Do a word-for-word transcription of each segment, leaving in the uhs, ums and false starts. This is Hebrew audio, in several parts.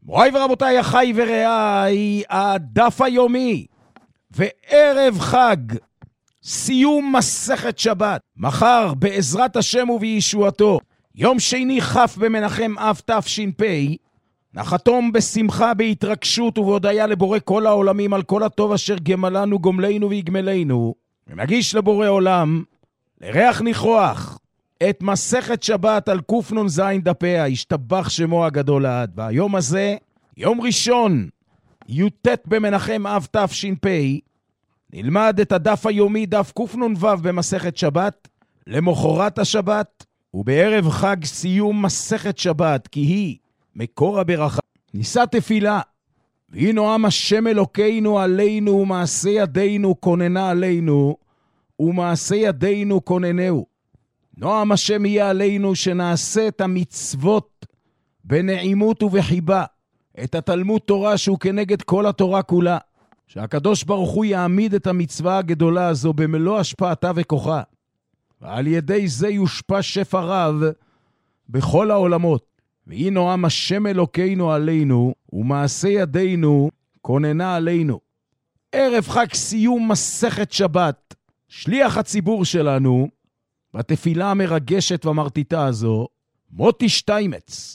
מוריי ורבותיי, אחי ורעיי, הדף היומי וערב חג, סיום מסכת שבת, מחר בעזרת השם ובישועתו, יום שני כ' במנחם אב תש"פ, נחתום בשמחה, בהתרגשות ובהודיה לבורא כל העולמים על כל הטוב אשר גמלנו, גומלנו ויגמלנו, ונגיש לבורא עולם לריח ניחוח את מסכת שבת על קנ"ז דפיה, השתבח שמו הגדול לעד. והיום הזה, יום ראשון, י"ט במנחם אב תש"פ, נלמד את הדף היומי, דף קנ"ו במסכת שבת, למחרת השבת, ובערב חג סיום מסכת שבת, כי היא מקור הברכה. נישא תפילה, והיא נועם השם אלוקינו עלינו, ומעשה ידינו כוננה עלינו, ומעשה ידינו כוננהו. נועם השם יהיה עלינו שנעשה את המצוות בנעימות ובחיבה, את התלמוד תורה שהוא כנגד כל התורה כולה, שהקדוש ברוך הוא יעמיד את המצווה הגדולה הזו במלוא השפעתה וכוחה, ועל ידי זה יושפע שפע רב בכל העולמות. והיא נועם השם אלוקינו עלינו, ומעשה ידינו כוננה עלינו. ערב חג סיום מסכת שבת, שליח הציבור שלנו, בתפילה המרגשת והמרטיטה הזו, מוטי שטיימץ.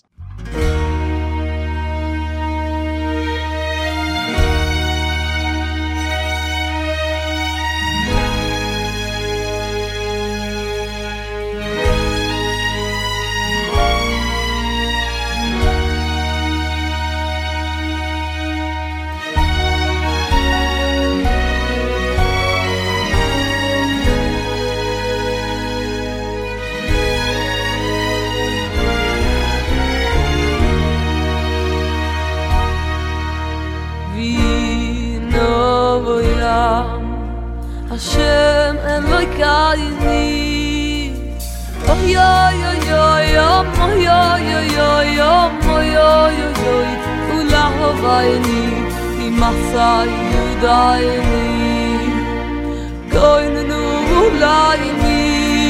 Hashem Elokeinu, oh yo yo yo yo, oh yo yo yo yo, oh yo yo yo, Ulavayni, Imasai Yudaini, Koinenu Ulayni,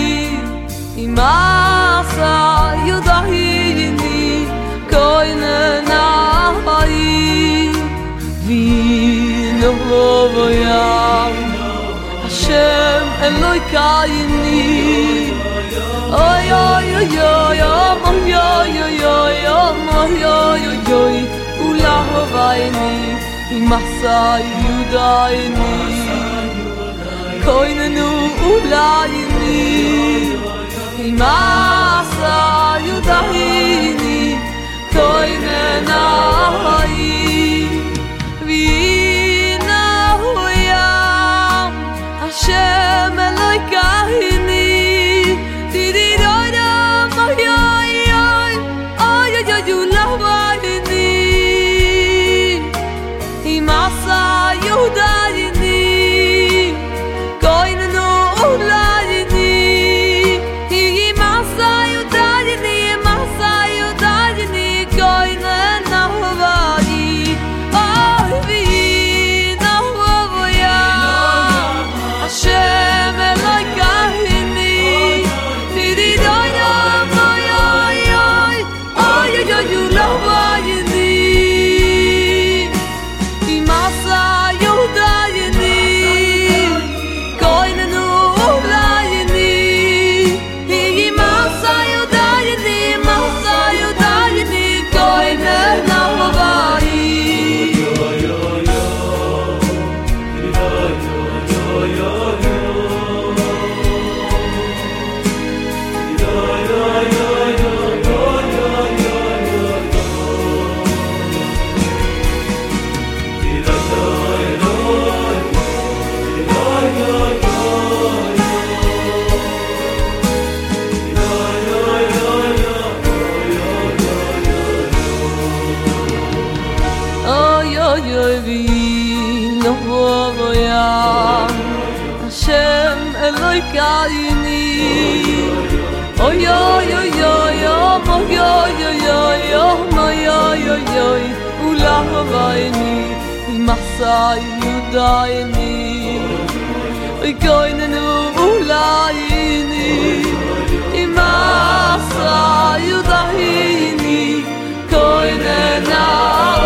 Imasai Yudaini, Koinenai, Vinovoyam. Hashem Elokeinu, oy oy oy oy oy oy oy oy oy oy, Ulavayni, Imasai Yudaini, Koinenu Ulayni, Imasai Yudaini, Koinenai. Hashem Elokeinu, di di do do, oy oy oy, oy oy oy, Ulavayni, Imasai Yudaini, Koinenu Ulayni, Imasai Yudaini, Imasai Yudaini, Koinenai. Hashem Elokeinu, di di do do, oy oy oy, oy oy oy, Ulavayni, Imasai Yudaini, Koinenu Ulayni, Imasai Yudaini, Imasai Yudaini, Koinenai. Hashem Elokeinu, oy oy oy oy oy oy oy oy oy oy, Ulavayni, Imasai Yudaini, Koinenu Ulayni, Imasai Yudaini, Koinenai.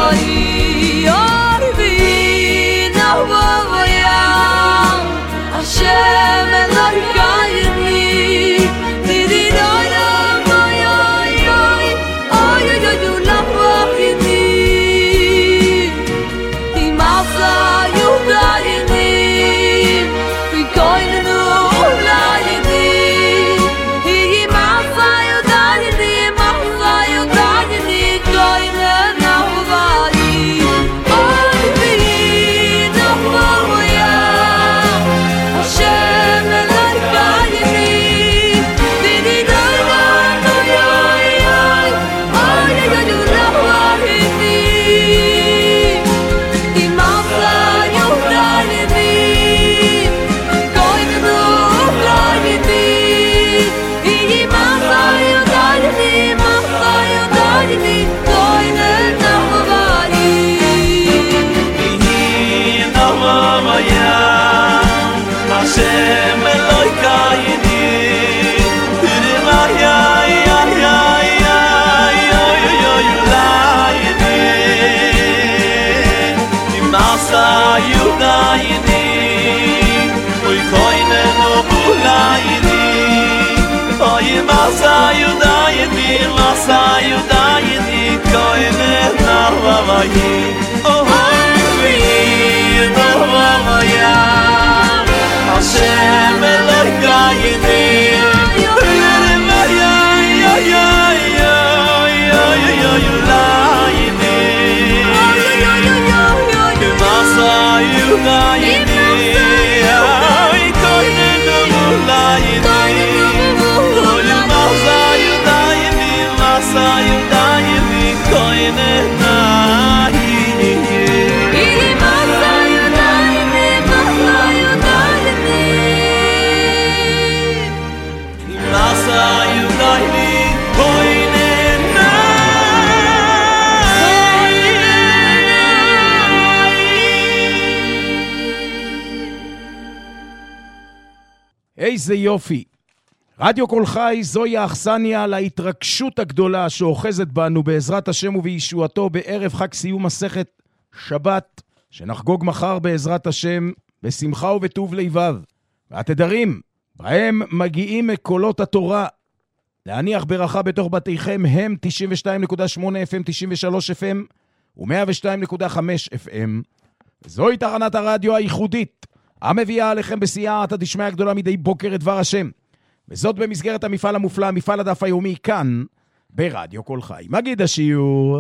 Masayu dayini koine narvavayi Oh vi narvavaya Hashem Elohayini Lerevaya ya ya ya ya ya ya yulayini Masayu dayini koine namulayini Masayu dayini Masayu dayini koine nahi Ili Masayu dayini Masayu dayini Masayu dayini koine איזה יופי. רדיו כל חי זוהי האכסניה להתרגשות הגדולה שאוחזת בנו בעזרת השם ובישועתו בערב חג סיום מסכת שבת, שנחגוג מחר בעזרת השם בשמחה ובטוב לבב. והתדרים בהם מגיעים מקולות התורה להניח ברכה בתוך בתיכם הם תשעים ושתיים נקודה שמונה אף אם, תשעים ושלוש אף אם ו-מאה ושתיים נקודה חמש אף אם. זוהי תחנת הרדיו הייחודית המביאה עליכם בסייעתא דשמיא הגדולה מדי בוקר את דבר השם, וזאת במסגרת המפעל המופלא, מפעל הדף היומי, כאן ברדיו כל חי. מגיד השיעור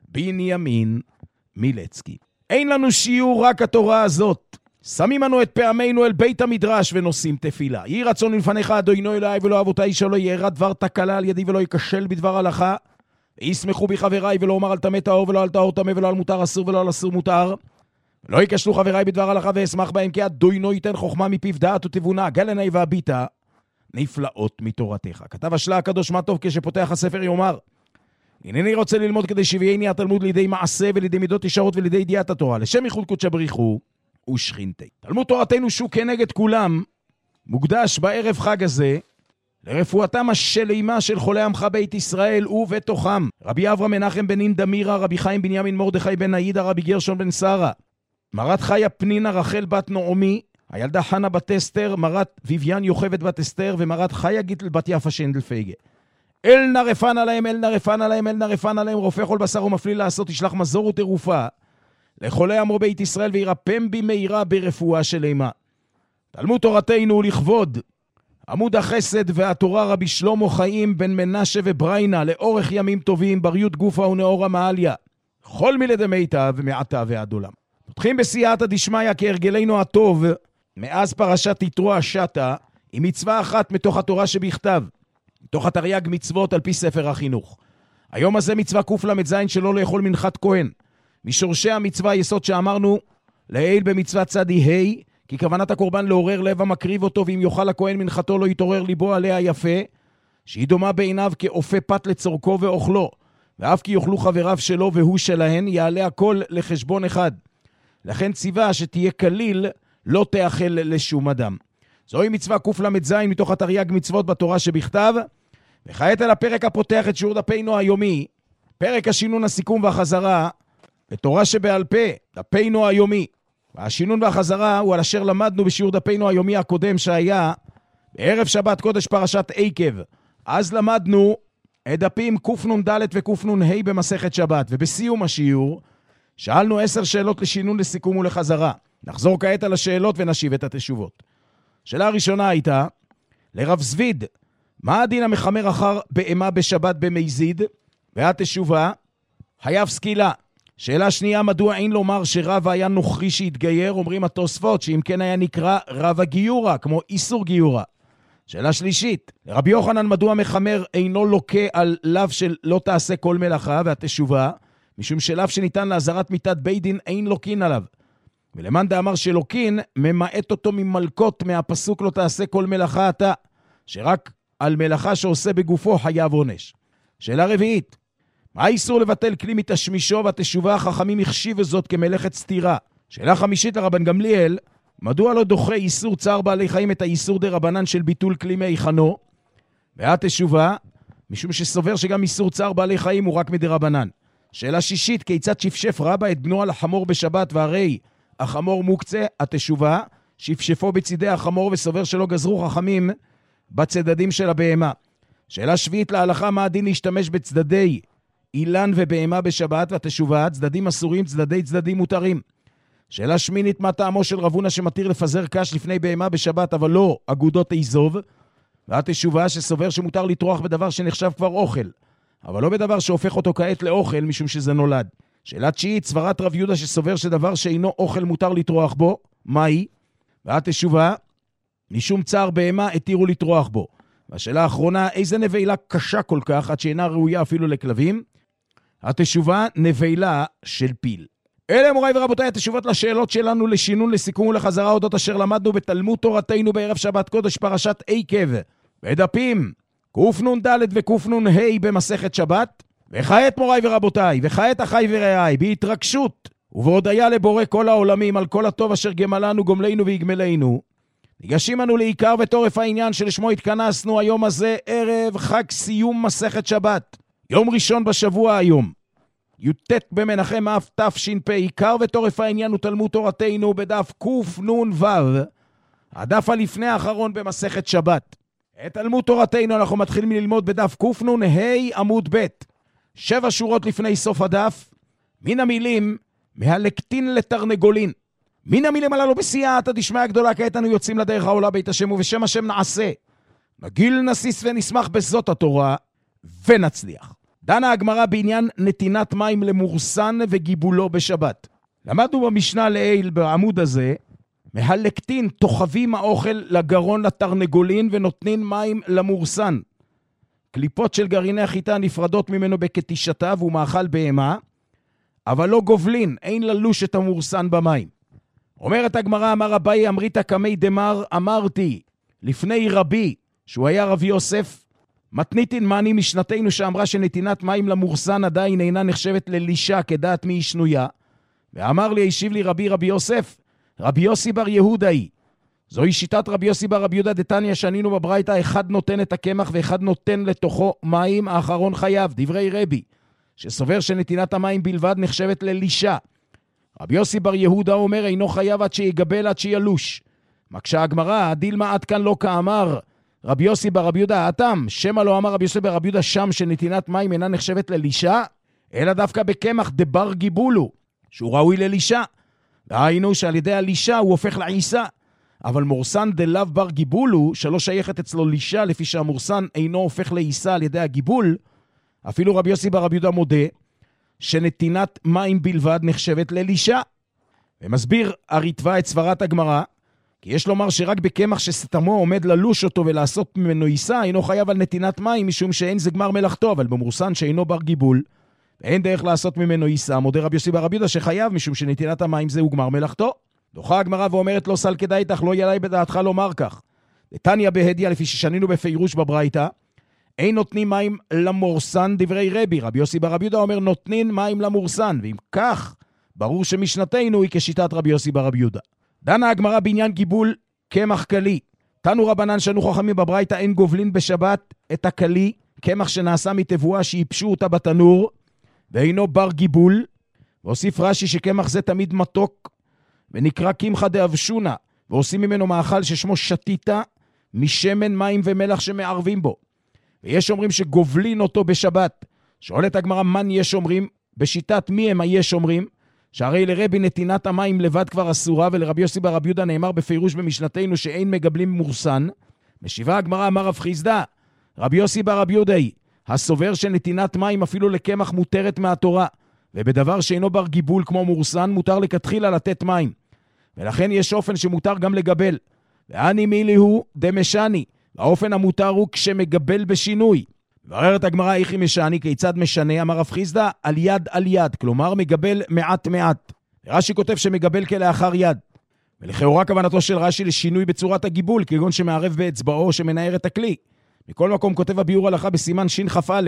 בנימין מילצקי. אין לנו שיעור רק התורה הזאת. שמים לנו את פעמינו אל בית המדרש ונושאים תפילה. יהי רצון לפניך אדוני אלוהי ולא אבותיי שלא ירא דבר תקלה על ידי ולא ייכשל בדבר הלכה. וישמחו בי חבריי ולא אומר על טמא טהור ולא על טהור טמא ולא על מותר אסור ולא על אסור מותר. לא ייכשלו חבריי בדבר הלכה ואשמח בהם, כי אדוני ייתן חוכמה מפיו דעת ותבונה, גל עיני והביטה נפלאות מתורתך. כתב השלה הקדוש מה טוב כשפותח הספר יאמר, הנני רוצה ללמוד כדי שביעני התלמוד לידי מעשה ולידי מידות ישרות ולידי ידיעת התורה, לשם ייחוד קודשא בריחו ושכינתי. תלמוד תורתנו שהוא כנגד כולם מוקדש בערב חג הזה לרפואתם השלימה של חולי עמך בית ישראל ובתוכם רבי אברהם מנחם בן אינדמירה, רבי חיים בנימין מרדכי בן עאידה, רבי גרשון בן שרה, מרת חיה פנינה רחל בת נעמי, הילדה חנה בת אסתר, מרת ויביאן יוכבד בת אסתר, ומרת חיה גיטל בת יפה שנדל פייגה. אל נרפן עליהם, אל נרפן עליהם, אל נרפן עליהם, רופא כל בשר ומפליל לעשות, ישלח מזור ותרופה לחולי עמו בית ישראל, וירפם במהרה ברפואה שלמה. תלמוד תורתנו לכבוד עמוד החסד והתורה רבי שלמה חיים בן מנשה ובריינה, לאורך ימים טובים, בריות גופה ונאורה מעליה, כל מילדי מיטב מעתה ועד עולם. פותחים בסייעתא דשמיא כהרגלנו הטוב מאז פרשת יתרו השטה, עם מצווה אחת מתוך התורה שבכתב, מתוך התרי"ג מצוות על פי ספר החינוך. היום הזה מצווה קל"ז שלא לאכול מנחת כהן, משורשי המצווה יסוד שאמרנו לעיל במצוות צדי ה', כי כוונת הקורבן לעורר לב המקריב אותו, ואם יאכל הכהן מנחתו לא יתעורר ליבו עליה יפה, שהיא דומה בעיניו כאופה פת לצורכו ואוכלו, ואף כי יאכלו חבריו שלו והוא שלהן, יעלה הכל לחשבון אחד. לכן ציווה שתהיה כליל, לא תאכל לשום אדם. זוהי מצווה קל"ז מתוך התרי"ג מצוות בתורה שבכתב. וכעת על הפרק הפותח את שיעור דפינו היומי, פרק השינון, הסיכום והחזרה בתורה שבעל פה, דפינו היומי. והשינון והחזרה הוא על אשר למדנו בשיעור דפינו היומי הקודם שהיה בערב שבת קודש פרשת עקב. אז למדנו את דפים קנ"ד וקנ"ה במסכת שבת, ובסיום השיעור שאלנו עשר שאלות לשינון, לסיכום ולחזרה. נחזור כעת על השאלות ונשיב את התשובות. שאלה הראשונה הייתה, לרב זביד, מה הדין המחמר אחר בהמה בשבת במזיד? והתשובה, חייב סקילה. שאלה שנייה, מדוע אין לומר שרב היה נוכרי שהתגייר? אומרים התוספות שאם כן היה נקרא רב הגיורה, כמו איסור גיורה. שאלה שלישית, לרבי יוחנן, מדוע מחמר אינו לוקה על לאו של לא תעשה כל מלאכה? והתשובה, משום שלאו שניתן לעזרת מיתת בית דין אין לוקין עליו. ולמאן דאמר שלוקין, ממעט אותו ממלכות מהפסוק לא תעשה כל מלאכה אתה, שרק על מלאכה שעושה בגופו חייב עונש. שאלה רביעית, מה האיסור לבטל כלי מתשמישו? והתשובה, החכמים החשיבו זאת כמלאכת סתירה. שאלה חמישית לרבן גמליאל, מדוע לא דוחה איסור צער בעלי חיים את האיסור דרבנן של ביטול כלי מהיכנו? והתשובה, משום שסובר שגם איסור צער בעלי חיים הוא רק מדרבנן. שאלה שישית, כיצד שפשף רבא את בנו על החמור בשבת והרי החמור מוקצה? התשובה, שפשפו בצדי החמור וסובר שלא גזרו חכמים בצדדים של הבהמה. שאלה שביעית להלכה, מה הדין להשתמש בצדדי אילן ובהמה בשבת והתשובה, צדדים אסורים, צדדי צדדים מותרים. שאלה שמינית, מה טעמו של רב הונא שמתיר לפזר קש לפני בהמה בשבת, אבל לא אגודות איזוב, והתשובה שסובר שמותר לטרוח בדבר שנחשב כבר אוכל, אבל לא בדבר שהופך אותו כעת לאוכל משום שזה נולד. שאלה תשיעית, סברת רב יהודה שסובר שדבר שאינו אוכל מותר לטרוח בו, מהי? והתשובה, משום צער בהמה התירו לטרוח בו. והשאלה האחרונה, איזה נבלה קשה כל כך עד שאינה ראויה אפילו לכלבים? התשובה, נבלה של פיל. אלה מוריי ורבותיי התשובות לשאלות שלנו לשינון, לסיכום ולחזרה אודות אשר למדנו בתלמוד תורתנו בערב שבת קודש פרשת עקב בדפים קנ"ד וקנ"ה במסכת שבת. וכעת מוריי ורבותיי, וכעת אחיי ורעיי, בהתרגשות ובהודיה לבורא כל העולמים על כל הטוב אשר גמלנו גומלנו ויגמלנו, ניגשים אנו לעיקר ותורף העניין שלשמו התכנסנו היום הזה, ערב חג סיום מסכת שבת, יום ראשון בשבוע היום, י"ט במנחם אף תש"פ. עיקר ותורף העניין הוא תלמוד תורתנו בדף קנ"ו, הדף הלפני האחרון במסכת שבת. את תלמוד תורתנו אנחנו מתחילים ללמוד בדף קנ"ה עמוד ב', שבע שורות לפני סוף הדף, מן המילים מהלקטין לתרנגולין. מן המילים הללו בסייעתא דשמיא גדולה, כעת אנו יוצאים לדרך העולה בית השם, ובשם השם נעשה, נגיל נסיס ונשמח בזאת התורה ונצליח. דנה הגמרא בעניין נתינת מים למורסן וגיבולו בשבת. למדנו במשנה לעיל בעמוד הזה, מהלקטין תוחבים האוכל לגרון לתרנגולין ונותנים מים למורסן. קליפות של גרעיני החיטה נפרדות ממנו בכתישתה והוא מאכל בהמה, אבל לא גובלין, אין ללוש את המורסן במים. אומרת הגמרא, אמר אביי אמרית קמי דמר, אמרתי לפני רבי, שהוא היה רב יוסף, מתניתין מני משנתנו שאמרה שנתינת מים למורסן עדיין אינה נחשבת ללישה כדעת מי שנויה, ואמר לי, השיב לי רבי רבי יוסף, רבי יוסי בר יהודה היא. זוהי שיטת רבי יוסי בר רבי יהודה דתניא שנינו בברייתא, אחד נותן את הקמח ואחד נותן לתוכו מים, האחרון חייב, דברי רבי, שסובר שנתינת המים בלבד נחשבת ללישה. רבי יוסי בר יהודה אומר, אינו חייב עד שיגבל עד שילוש. מקשה הגמרא, דילמה עד כאן לא כאמר רבי יוסי בר רבי יהודה, התם, שמה לא אמר רבי יוסי בר רבי יהודה שם שנתינת מים אינה נחשבת ללישה, אלא דווקא בקמח דבר גיבולו, שהוא ראוי ללישה. ראינו שעל ידי הלישה הוא הופך לעיסה, אבל מורסן דלאו בר גיבולו, שלא שייכת אצלו לישה, לפי שהמורסן אינו הופך לעיסה על ידי הגיבול, אפילו רבי יוסי בר רבי יהודה מודה, שנתינת מים בלבד נחשבת ללישה. ומסביר הריטב"א את סברת הגמרא, כי יש לומר שרק בקמח שסתמו עומד ללוש אותו ולעשות ממנו עיסה, אינו חייב על נתינת מים, משום שאין זה גמר מלאכתו, אבל במורסן שאינו בר גיבול, ואין דרך לעשות ממנו עיסה, מודה רבי יוסי בר רבי יהודה שחייב, משום שנתינת המים זהו גמר מלאכתו. דוחה הגמרא ואומרת לו, סל כדאי איתך, לא יעלי בדעתך לומר כך. דתניא בהדיא, לפי ששנינו בפירוש בברייתא, אין נותנים מים למורסן, דברי רבי. רבי יוסי בר רבי יהודה אומר, נותנים מים למורסן, ואם כך, ברור שמשנתנו היא כשיטת רבי יוסי בר רבי יהודה. דנה הגמרא בעניין גיבול קמח קלי. תנו רבנן שנו חכמים בברייתא, אין גובלין בשבת את הקלי, קמח שנעשה מתבואה שיפשו אותה בתנור, ואינו בר גיבול. והוסיף רש"י שקמח זה תמיד מתוק, ונקרא קמחא דאבשונה, ועושים ממנו מאכל ששמו שתיתה, משמן מים ומלח שמערבים בו. ויש אומרים שגובלין אותו בשבת. שואלת הגמרא, מן יש אומרים? בשיטת מי הם היש אומרים? שהרי לרבי נתינת המים לבד כבר אסורה, ולרבי יוסי בר רבי יהודה נאמר בפירוש במשנתנו שאין מגבלים מורסן. משיבה הגמרא, אמר רב חיסדא, רבי יוסי בר רבי יהודה הסובר שנתינת מים אפילו לקמח מותרת מהתורה, ובדבר שאינו בר גיבול כמו מורסן מותר לכתחילה לתת מים, ולכן יש אופן שמותר גם לגבל. ואני מילי הוא דמשני, האופן המותר הוא כשמגבל בשינוי. בררת הגמרא, איך היא משני, כיצד משנה? אמר רב חיסדא, על יד על יד, כלומר מגבל מעט מעט. רש"י כותב שמגבל כלאחר יד, ולכאורה כוונתו של רש"י לשינוי בצורת הגיבול, כגון שמערב באצבעו שמנער את הכלי. מכל מקום כותב הביאור הלכה בסימן שכ"א,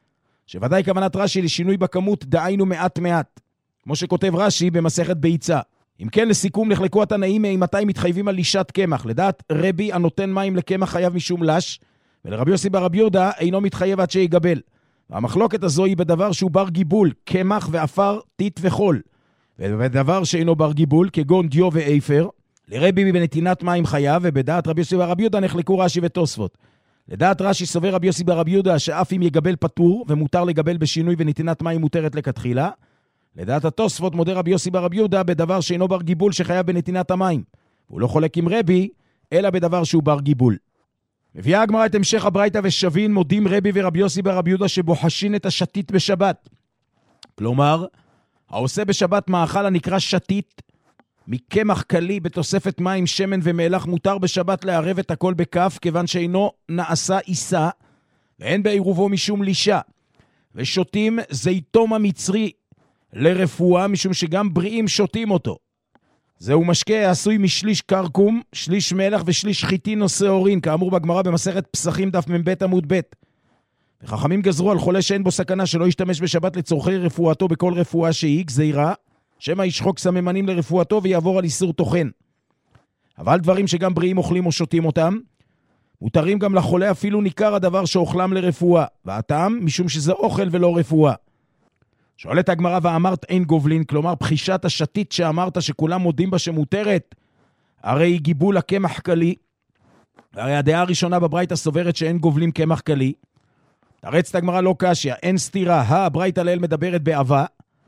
שוודאי כוונת רש"י לשינוי בכמות, דהיינו מעט מעט, כמו שכותב רש"י במסכת ביצה. אם כן, לסיכום, נחלקו התנאים מתי מתחייבים על לישת קמח. לדעת רבי הנותן מים לקמח חייב משום לש, ולרבי יוסי בר רבי יהודה אינו מתחייב עד שיגבל. והמחלוקת הזו היא בדבר שהוא בר גיבול, קמח ואפר, טיט וחול. ובדבר שאינו בר גיבול, כגון דיו ואיפר, לרבי בנתינת מים חייב, ובדעת רבי יוסי בר רבי יהודה נחלקו רש"י ותוספות. לדעת רש"י סובר רבי יוסי בר רבי יהודה שאף אם יגבל פטור ומותר לגבל בשינוי ונתינת מים מותרת לכתחילה. לדעת התוספות מודה רבי יוסי בר רבי יהודה בדבר שאינו בר גיבול שחייב בנתינת המים. הוא לא חולק עם רבי, אלא בדבר שהוא בר גיבול. מביאה הגמרא את המשך הברייתא ושבין מודים רבי ורבי יוסי בר רבי יהודה שבוחשין את השתית בשבת. כלומר, העושה בשבת מאכל הנקרא שתית, מקמח קלי בתוספת מים, שמן ומלח, מותר בשבת לערב את הכל בכף, כיוון שאינו נעשה עיסה, ואין בעירובו משום לישה. ושותים זיתום המצרי לרפואה, משום שגם בריאים שותים אותו. זהו משקה עשוי משליש קרקום, שליש מלח ושליש חיטין או שעורין, כאמור בגמרא במסכת פסחים דף מ"ב עמוד ב'. וחכמים גזרו על חולה שאין בו סכנה שלא ישתמש בשבת לצורכי רפואתו בכל רפואה שהיא, גזירה, שמא ישחוק סממנים לרפואתו ויעבור על איסור תוכן. אבל דברים שגם בריאים אוכלים או שותים אותם, מותרים גם לחולה אפילו ניכר הדבר שאוכלם לרפואה, והטעם משום שזה אוכל ולא רפואה. שואלת הגמרא ואמרת אין גובלין, כלומר בחישת השתית שאמרת שכולם מודים בה שמותרת, הרי היא גיבול הקמח קלי, הרי הדעה הראשונה בברייתא סוברת שאין גובלים קמח קלי. תרצת הגמרא לא קשיא, אין סתירה, הברייתא לעיל מדברת באהבה,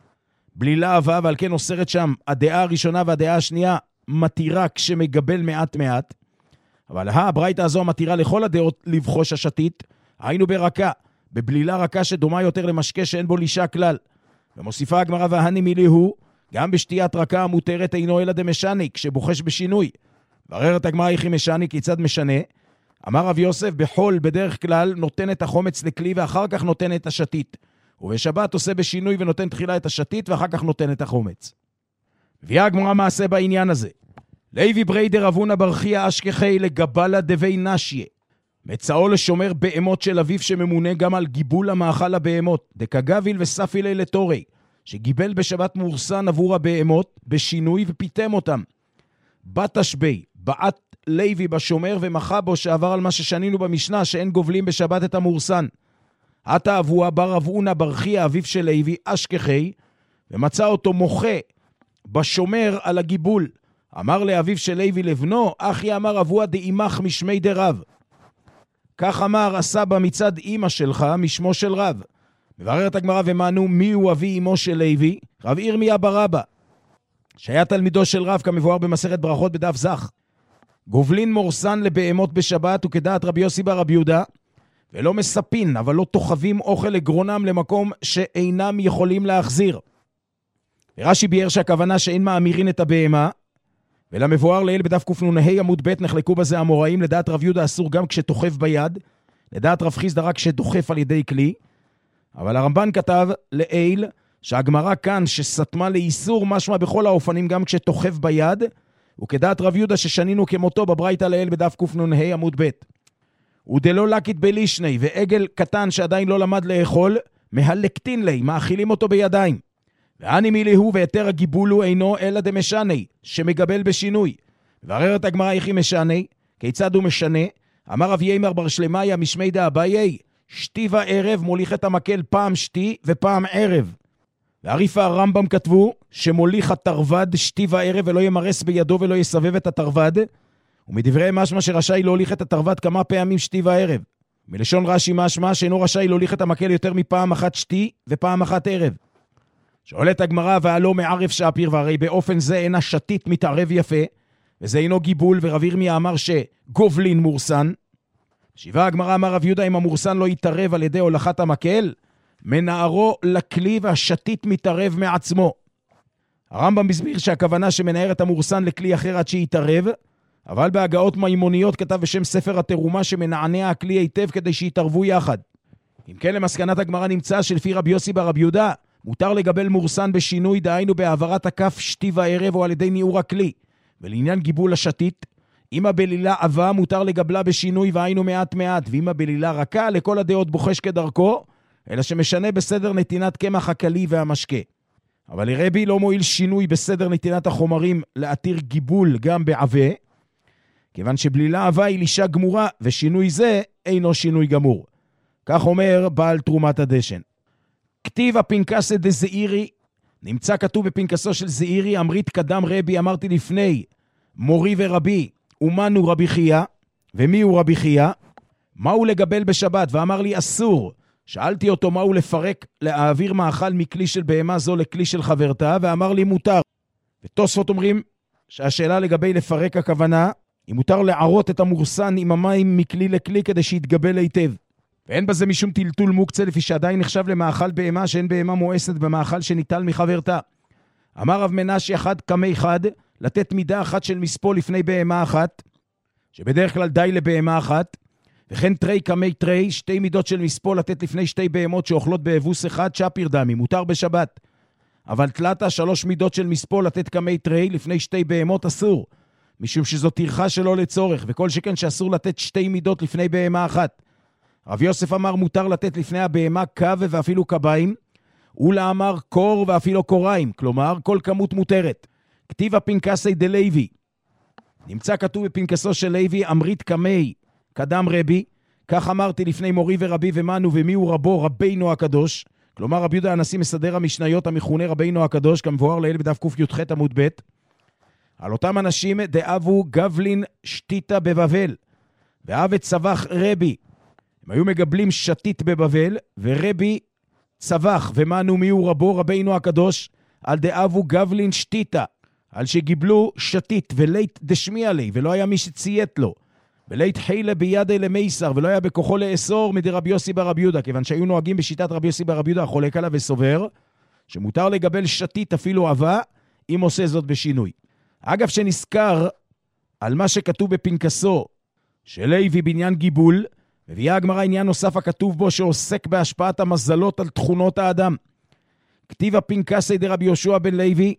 בלילה אהבה, ועל כן אוסרת שם הדעה הראשונה והדעה השנייה מתירה כשמגבל מעט מעט, אבל הברייתא הזו מתירה לכל הדעות לבחוש השתית, היינו ברכה, בבלילה רכה שדומה יותר למשקה שאין בו לישה כלל. ומוסיפה הגמרא והני מיליהו, גם בשתיית רכה המותרת אינו אלא דמשני, כשבוחש בשינוי. בררת הגמרא איך היא משני, כיצד משנה? אמר רב יוסף, בחול בדרך כלל נותן את החומץ לכלי ואחר כך נותן את השתית. ובשבת עושה בשינוי ונותן תחילה את השתית ואחר כך נותן את החומץ. הביאה הגמרא מעשה בעניין הזה. לוי בריידר אבונה ברכיה אשכחי לגבלה דבי נשיה. מצאו לשומר בהמות של אביו שממונה גם על גיבול המאכל הבהמות, דקגביל וספילי לתורי, שגיבל בשבת מורסן עבור הבהמות בשינוי ופיתם אותם. בת השבי, בעת לוי בשומר ומחה בו שעבר על מה ששנינו במשנה שאין גובלים בשבת את המורסן. עתה אבוה בר אבונה ברכיה אביו של לוי אשכחי, ומצא אותו מוחה בשומר על הגיבול. אמר לאביו של לוי לבנו, אחי אמר אבוה דאימך משמי דרב. כך אמר הסבא מצד אמא שלך משמו של רב. מבררת הגמרא ומענו מי הוא אבי אמו של לוי? רב ירמיה בר אבא, שהיה תלמידו של רב כמבואר במסכת ברכות בדף זך. גובלין מורסן לבהמות בשבת וכדעת רבי יוסי בר רבי יהודה, ולא מספין אבל לא תוחבים אוכל לגרונם למקום שאינם יכולים להחזיר. רש"י ביאר שהכוונה שאין מאמירין את הבהמה, ולמבואר לעיל בדף קנ"ה עמוד ב' נחלקו בזה המוראים. לדעת רב יהודה אסור גם כשתוחף ביד, לדעת רב חיסדא רק כשדוחף על ידי כלי, אבל הרמב"ן כתב לעיל שהגמרא כאן שסתמה לאיסור משמע בכל האופנים גם כשתוחף ביד, וכדעת רב יהודה ששנינו כמותו בברייתא לעיל בדף קנ"ה עמוד ב'. ודלא לקית בלישני, ועגל קטן שעדיין לא למד לאכול, מהלקטין לי, מאכילים אותו בידיים. ואני מיליהו ויתר הגיבולו אינו אלא דמשני, שמגבל בשינוי. ועררת הגמרא איך היא משני, כיצד הוא משנה? אמר רב ימר בר שלמיה משמי דאביי, שתי וערב מוליך את המקל פעם שתי ופעם ערב. והריפה הרמב"ם כתבו שמוליך התרווד שתי וערב ולא ימרס בידו ולא יסבב את התרווד, ומדברי משמע שרשאי להוליך את התרווד כמה פעמים שתי וערב. מלשון רש"י משמע שאינו רשאי להוליך את המקל יותר מפעם אחת שתי ופעם אחת ערב. שואלת הגמרא והלא מערב שפיר, והרי באופן זה אין השתית מתערב יפה, וזה אינו גיבול, ורב ירמיה אמר שגובלין מורסן. שיבה הגמרא אמר רב יהודה אם המורסן לא יתערב על ידי הולכת המקל, מנערו לכלי והשתית מתערב מעצמו. הרמב"ם מסביר שהכוונה שמנער את המורסן לכלי אחר עד שיתערב, אבל בהגאות מימוניות כתב בשם ספר התרומה שמנענע הכלי היטב כדי שיתערבו יחד. אם כן למסקנת הגמרא נמצא שלפי רבי יוסי בר רבי יהודה, מותר לגבל מורסן בשינוי, דהיינו בהעברת הכף שתי וערב או על ידי ניעור הכלי. ולעניין גיבול השתית, אם הבלילה עבה מותר לגבלה בשינוי והיינו מעט מעט, ואם הבלילה רכה לכל הדעות בוחש כדרכו, אלא שמשנה בסדר נתינת קמח הכלי והמשקה. אבל לרבי לא מועיל שינוי בסדר נתינת החומרים להתיר גיבול גם בעווה, כיוון שבלילה עבה היא לישה גמורה, ושינוי זה אינו שינוי גמור. כך אומר בעל תרומת הדשן. כתיב הפנקסא דזעירי, נמצא כתוב בפנקסו של זעירי, אמרית קדם רבי, אמרתי לפני, מורי ורבי, ומנו רבי חייא, ומי הוא רבי חייא? מהו לגבל בשבת? ואמר לי, אסור. שאלתי אותו מהו לפרק, להעביר מאכל מכלי של בהמה זו לכלי של חברתה, ואמר לי מותר. ותוספות אומרים שהשאלה לגבי לפרק הכוונה, אם מותר לערות את המורסן עם המים מכלי לכלי כדי שיתגבל היטב. ואין בזה משום טלטול מוקצה, לפי שעדיין נחשב למאכל בהמה שאין בהמה מואסת במאכל שניטל מחברתה. אמר רב מנשי, אחד קמי חד, לתת מידה אחת של מספול לפני בהמה אחת, שבדרך כלל די לבהמה אחת, וכן תרי קמי תרי, שתי מידות של מספול לתת לפני שתי בהמות שאוכלות באבוס אחד, שפיר דמי, מותר בשבת. אבל תלתה שלוש מידות של מספול לתת קמי תרי לפני שתי בהמות אסור, משום שזו טרחה שלא לצורך, וכל שכן שאסור לתת שתי מידות לפני בהמה אחת. רב יוסף אמר מותר לתת לפני הבהמה קו ואפילו קביים, אולה אמר קור ואפילו קוריים, כלומר כל כמות מותרת. כתיב הפנקסי דלוי, נמצא כתוב בפנקסו של לוי, אמרית קמי קדם רבי, כך אמרתי לפני מורי ורבי ומנו, ומי הוא רבו? רבינו הקדוש. כלומר רבי יהודה הנשיא מסדר המשניות המכונה רבינו הקדוש, כמבואר לעיל בדף ק"ח עמוד ב'. על אותם אנשים דאבו גבלין שתיתה בבבל, ואב צבח רבי. הם היו מגבלים שתית בבבל, ורבי צבח, ומנו מי הוא רבו? רבינו הקדוש, על דאבו גבלין שתיתה, על שגיבלו שתית, ולית דשמיע לי, ולא היה מי שציית לו. ולית חילה בידי למייסר, ולא היה בכוחו לאסור מדי רבי יוסי ברבי יהודה, כיוון שהיו נוהגים בשיטת רבי יוסי ברבי יהודה, החולק עליו וסובר, שמותר לגבל שתית אפילו אהבה, אם עושה זאת בשינוי. אגב שנזכר על מה שכתוב בפנקסו של לוי בעניין גיבול, מביאה הגמרא עניין נוסף הכתוב בו שעוסק בהשפעת המזלות על תכונות האדם. כתיב הפנקסי דרבי יהושע בן לוי,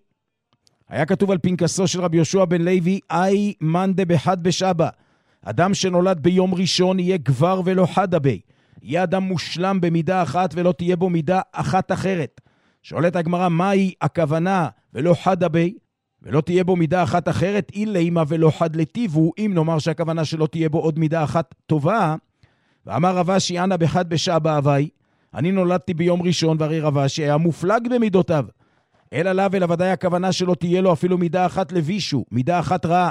היה כתוב על פנקסו של רבי יהושע בן לוי, אי מנדה בחד בשבא, אדם שנולד ביום ראשון יהיה גבר ולא חדה בי, יהיה אדם מושלם במידה אחת ולא תהיה בו מידה אחת אחרת. שואלת הגמרא, מהי הכוונה ולא חדה בי, ולא תהיה בו מידה אחת אחרת, אילימה ולא חד לטיבו, אם נאמר שהכוונה שלא תהיה בו עוד מידה אחת טובה. ואמר רבשי, אנא בחד בשבא אביי, אני נולדתי ביום ראשון, והרי רבשי היה מופלג במידותיו, אלא לה ולוודאי הכוונה שלא תהיה לו אפילו מידה אחת לבישו, מידה אחת רעה.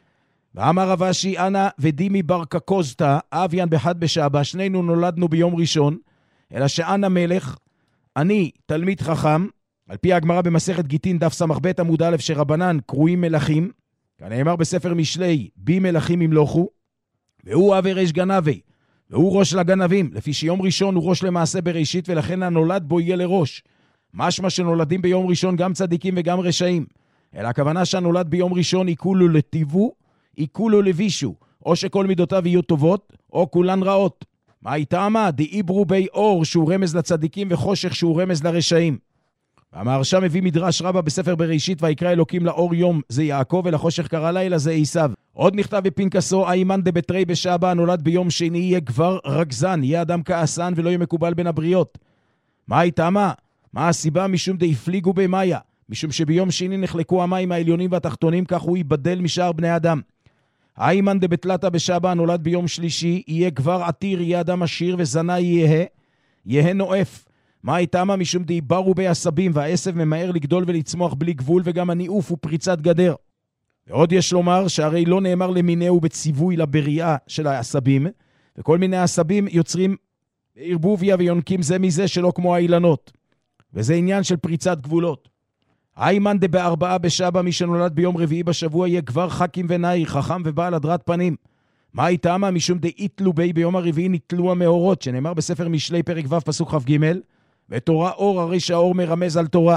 ואמר רבשי, אנא ודימי בר קקוזתא, אביין בחד בשבא, שנינו נולדנו ביום ראשון, אלא שאנא מלך, אני תלמיד חכם, על פי הגמרא במסכת גיטין דף סמ"ב עמוד א', שרבנן קרויים מלכים, כנאמר בספר משלי, בי מלכים ימלוכו, והוא אבי ריש גנבי, והוא ראש לגנבים, לפי שיום ראשון הוא ראש למעשה בראשית, ולכן הנולד בו יהיה לראש. משמע שנולדים ביום ראשון גם צדיקים וגם רשעים, אלא הכוונה שהנולד ביום ראשון עיקולו לטיבו, עיקולו לבישו, או שכל מידותיו יהיו טובות, או כולן רעות. מה הייתה מה? דאיברו בי אור שהוא רמז לצדיקים וחושך שהוא רמז לרשעים. והמהרש"א מביא מדרש רבה בספר בראשית, ויקרא אלוקים לאור יום זה יעקב ולחושך קרא לילה זה עשיו. עוד נכתב בפנקסו, איימן דבתרי בשבא, נולד ביום שני יהיה כבר רגזן, יהיה אדם כעסן ולא יהיה מקובל בין הבריות. מה הייתה מה? מה הסיבה? משום דהפליגו במאיה, משום שביום שני נחלקו המים העליונים והתחתונים, כך הוא ייבדל משאר בני אדם. איימן דבתלתה בשבא, נולד ביום שלישי, יהיה כבר עתיר, יהיה אדם עשיר וזנה יהיה, יהיה נואף. מה הייתה מה? משום דיברו בעשבים, והעשב ממהר לגדול ולצמוח בלי גבול, וגם הניאוף הוא פריצת גדר. ועוד יש לומר שהרי לא נאמר למינהו בציווי לבריאה של העשבים, וכל מיני העשבים יוצרים ערבוביה ויונקים זה מזה שלא כמו האילנות. וזה עניין של פריצת גבולות. איימן דבארבעה בשבא, מי שנולד ביום רביעי בשבוע יהיה כבר חכים ונאי, חכם ובעל הדרת פנים. מה הייתה מה? משום דאיתלו בי, ביום הרביעי נתלו המאורות, שנאמר בספר משלי פרק ו' פסוק כ"ג, ותורה אור, הרי שהאור מרמז על תורה.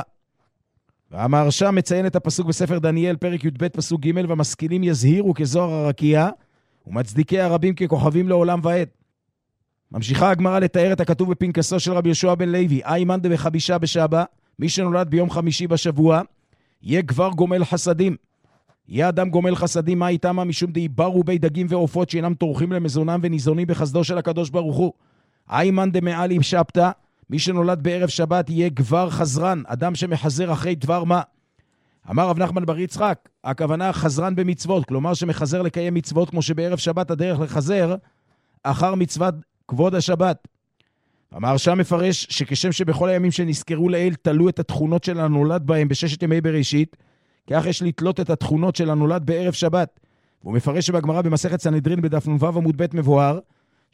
והמהרש"א מציין את הפסוק בספר דניאל פרק י"ב פסוק ג', והמשכילים יזהירו כזוהר הרקיע, ומצדיקי הרבים ככוכבים לעולם ועד. ממשיכה הגמרא לתאר את הכתוב בפנקסו של רבי יהושע בן לוי, איימן דבחמישה בשבא, מי שנולד ביום חמישי בשבוע, יהיה כבר גומל חסדים. יהיה אדם גומל חסדים, מה איתם? משום דיברו בי דגים ועופות שאינם טורחים למזונם וניזונים בחסדו של הקדוש ברוך הוא. איימן דמעלי שבתא, מי שנולד בערב שבת יהיה כבר חזרן, אדם שמחזר אחרי דבר מה. אמר רב נחמן בר יצחק, הכוונה חזרן במצוות, כלומר שמחזר לקיים מצוות, כמו שבערב שבת הדרך לחזר אחר מצוות כבוד השבת. המהרש"א מפרש שכשם שבכל הימים שנזכרו לעיל תלו את התכונות של הנולד בהם בששת ימי בראשית, כך יש לתלות את התכונות של הנולד בערב שבת. והוא מפרש שבגמרא במסכת סנהדרין בדף נ"ו עמוד ב' מבואר,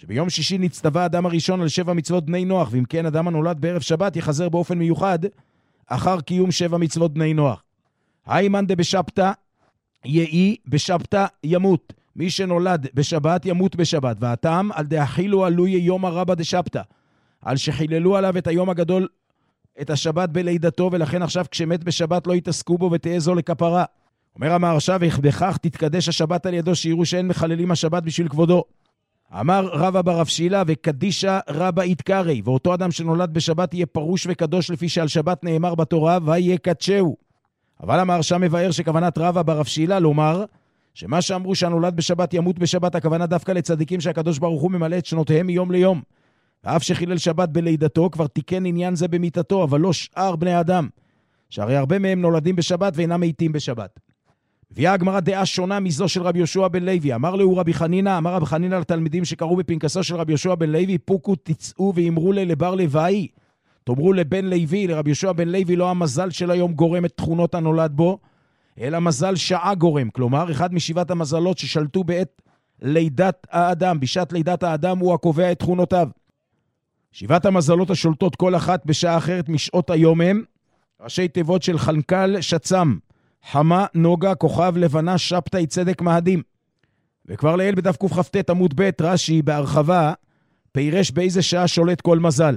שביום שישי נצטווה אדם הראשון על שבע מצוות בני נוח, ואם כן אדם הנולד בערב שבת יחזר באופן מיוחד אחר קיום שבע מצוות בני נוח. הימן דה בשבתא יהי בשבתא ימות. מי שנולד בשבת ימות בשבת, והטעם על דאכילו עלוי יום הרבה דשבתא, על שחיללו עליו את היום הגדול, את השבת בלידתו, ולכן עכשיו כשמת בשבת לא יתעסקו בו ותהיה זו לכפרה. אומר המהרש"א, וכך תתקדש השבת על ידו, שיראו שאין מחללים השבת בשביל כבודו. אמר רבא בר אבשילה, וקדישה רבא יתקרי, ואותו אדם שנולד בשבת יהיה פרוש וקדוש, לפי שעל שבת נאמר בתורה, ויקדשהו. אבל המהרש"א מבאר שכוונת רבא בר אבשילה לומר, שמה שאמרו שהנולד בשבת ימות בשבת, הכוונה דווקא לצדיקים שהקדוש ברוך הוא ממלא את שנותיהם מיום ליום. ואף שחילל שבת בלידתו, כבר תיקן עניין זה במיתתו, אבל לא שאר בני אדם, שהרי הרבה מהם נולדים בשבת ואינם מתים בשבת. הביאה הגמרא דעה שונה מזו של רבי יהושע בן לוי. אמר לו רבי חנינא, אמר רבי חנינא לתלמידים שקראו בפנקסו של רבי יהושע בן לוי, פוקו תצאו ואמרו לי לבר לוי, תאמרו לבן לוי, לרבי יהושע בן לוי לא המזל של היום גורם את תכונות הנולד בו, אלא מזל שעה גורם, כלומר אחד משבעת המזלות ששלטו בעת לידת האדם, בשעת לידת האדם הוא הקובע את תכונותיו. שבעת המזלות השולטות כל אחת בשעה אחרת משעות היום הם ראשי תיבות של חנקל שצם, חמה, נוגה, כוכב, לבנה, שבתאי, צדק, מהדים. וכבר לעיל בדף קכ"ט עמוד ב' רש"י בהרחבה פירש באיזה שעה שולט כל מזל.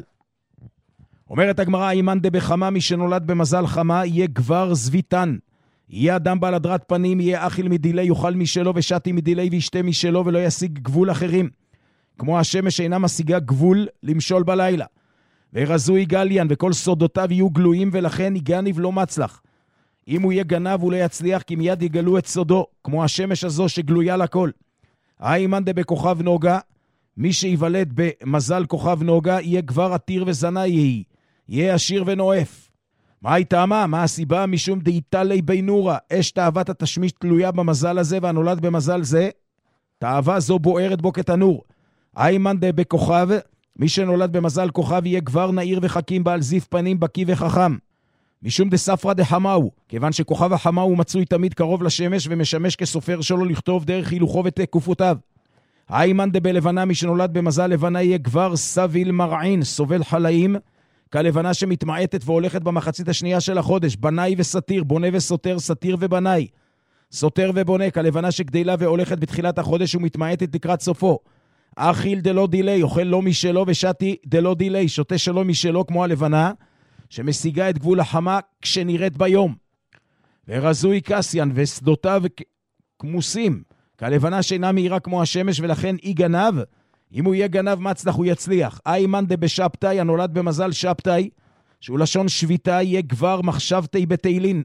אומרת הגמרא, אימן דבחמה, מי שנולד במזל חמה יהיה גבר זביתן, יהיה אדם בעל הדרת פנים, יהיה אכיל מדילי, יאכל משלו ושתי מדילי וישתה משלו, ולא ישיג גבול אחרים, כמו השמש אינה משיגה גבול למשול בלילה. ורזוי גליין, וכל סודותיו יהיו גלויים, ולכן יגניב לא מצלח. אם הוא יהיה גנב הוא לא יצליח, כי מיד יגלו את סודו, כמו השמש הזו שגלויה לכל. האימן דה בכוכב נוגה, מי שיוולד במזל כוכב נוגה יהיה גבר עתיר וזנה יהי, יהיה עשיר ונואף. מה הייתה מה? מה הסיבה? משום דאיתה לי בינורה, אש תאוות התשמיש תלויה במזל הזה, והנולד במזל זה, תאווה זו בוערת בו כתנור. האימן דה בכוכב, מי שנולד במזל כוכב יהיה גבר נעיר וחכים, בעל זיף פנים, בקי וחכם. משום דספרא דחמאו, כיוון שכוכב החמאו מצוי תמיד קרוב לשמש ומשמש כסופר שלו לכתוב דרך הילוכו ותקופותיו. האימן דבלבנה, מי שנולד במזל לבנה יהיה גבר סביל מרעין, סובל חלאים, כלבנה שמתמעטת והולכת במחצית השנייה של החודש, בנאי וסתיר, בונה וסותר, סתיר ובנאי, סותר ובונה, כלבנה שגדלה והולכת בתחילת החודש ומתמעטת לקראת סופו. אכיל דלא דילי, אוכל לא משלו, ושתי דלא דילי, שותה שלא משלו, כמו הלבנה שמשיגה את גבול החמה כשנראית ביום. ורזוי קסיין ושדותיו כמוסים, כלבנה שאינה מהירה כמו השמש, ולכן אי גנב, אם הוא יהיה גנב מצלח הוא יצליח. אימן דה בשבתאי, הנולד במזל שבתאי, שהוא לשון שביתה, יהיה גבר מחשבתי בתהילין,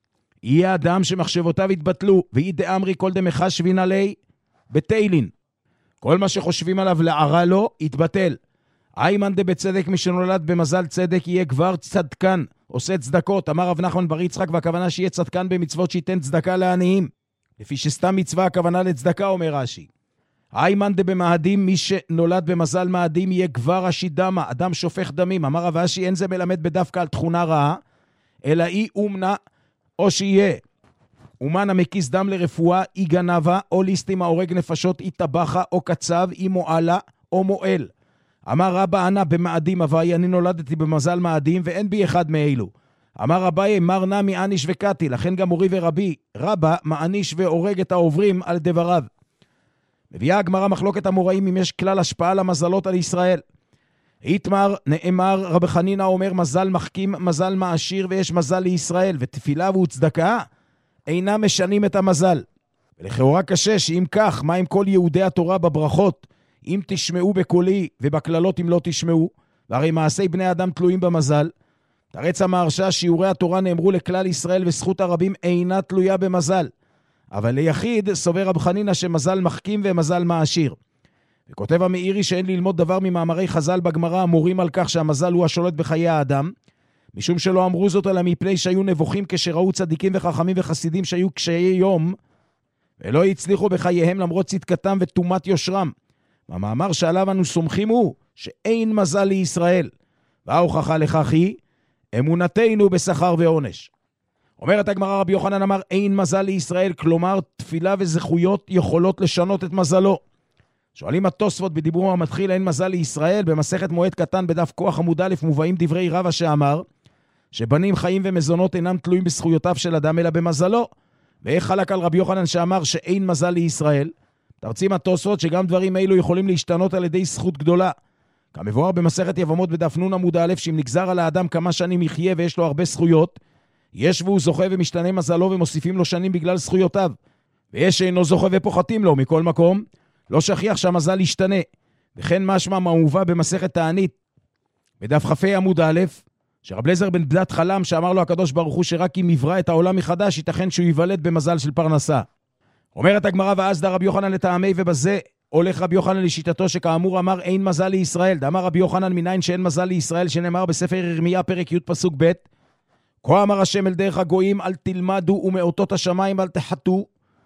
יהיה אדם שמחשבותיו יתבטלו, ואי דאמרי כל דמחה שבין עלי בתהילין, כל מה שחושבים עליו לערה לו יתבטל. אימן דה בצדק, מי שנולד במזל צדק יהיה גבר צדקן, עושה צדקות. אמר רב נחמן בר יצחק, והכוונה שיהיה צדקן במצוות שייתן צדקה לעניים, לפי שסתם מצווה הכוונה לצדקה, אומר רש"י. האימן דה במאדים, מי שנולד במזל מאדים יהיה גבר השידמה, אדם שופך דמים. אמר רב אשי, אין זה מלמד בדווקא על תכונה רעה, אלא אי אומנה, או שיהיה אומן המקיס דם לרפואה, אי גנבה, או ליסטים ההורג נפשות, אי טבחה, או קצב, אי מועלה, או מועל. אמר רבא אנא במאדים אביי, אני נולדתי במזל מאדים, ואין בי אחד מאלו. אמר רביי, מר נמי אניש וקתי, לכן גם מורי ורבי רבא מאניש והורג את העוברים על דבריו. מביאה הגמרא מחלוקת המוראים אם יש כלל השפעה למזלות על ישראל. איתמר נאמר, רבי חנינא אומר, מזל מחכים, מזל מעשיר, ויש מזל לישראל, ותפילה וצדקה אינם משנים את המזל. ולכאורה קשה שאם כך, מה עם כל יהודי התורה בברכות, אם תשמעו בקולי ובכללות אם לא תשמעו, והרי מעשי בני אדם תלויים במזל. תרץ המהרש"א, שיעורי התורה נאמרו לכלל ישראל וזכות הרבים אינה תלויה במזל. אבל ליחיד סובר רב חנינא שמזל מחכים ומזל מעשיר. וכותב המאירי שאין ללמוד דבר ממאמרי חז"ל בגמרא המורים על כך שהמזל הוא השולט בחיי האדם, משום שלא אמרו זאת אלא מפני שהיו נבוכים כשראו צדיקים וחכמים וחסידים שהיו קשיי יום, ולא הצליחו בחייהם למרות צדקתם ותומת יושרם. המאמר שעליו אנו סומכים הוא שאין מזל לישראל, וההוכחה לכך היא אמונתנו בשכר ועונש. אומרת הגמרא, רבי יוחנן אמר אין מזל לישראל, כלומר תפילה וזכויות יכולות לשנות את מזלו. שואלים התוספות בדיבורו המתחיל, אין מזל לישראל, במסכת מועד קטן בדף כוח עמוד א' מובאים דברי רבא שאמר, שבנים חיים ומזונות אינם תלויים בזכויותיו של אדם אלא במזלו. ואיך חלק על רבי יוחנן שאמר שאין מזל לישראל? תרצים התוספות שגם דברים אלו יכולים להשתנות על ידי זכות גדולה. כמבואר במסכת יבמות בדף נון עמוד א', שאם נגזר על האדם כמה שנים יחיה ויש לו הרבה זכויות, יש והוא זוכה ומשתנה מזלו ומוסיפים לו שנים בגלל זכויותיו. ויש שאינו זוכה ופוחתים לו. מכל מקום, לא שכיח שהמזל ישתנה. וכן משמע מהובא במסכת תענית בדף כ"ה עמוד א', שרב אליעזר בן בדת חלם שאמר לו הקדוש ברוך הוא שרק אם יברא את העולם מחדש ייתכן שהוא ייוולד במזל של פרנסה. אומרת הגמרא, ואז דה רבי יוחנן לטעמי, ובזה הולך רבי יוחנן לשיטתו שכאמור אמר אין מזל לישראל. דאמר רבי יוחנן מניין שאין מזל לישראל, שנאמר בספר ירמיה פרק י' פסוק ב', כה אמר השם אל דרך הגויים אל תלמדו ומאותות השמיים אל תחתו,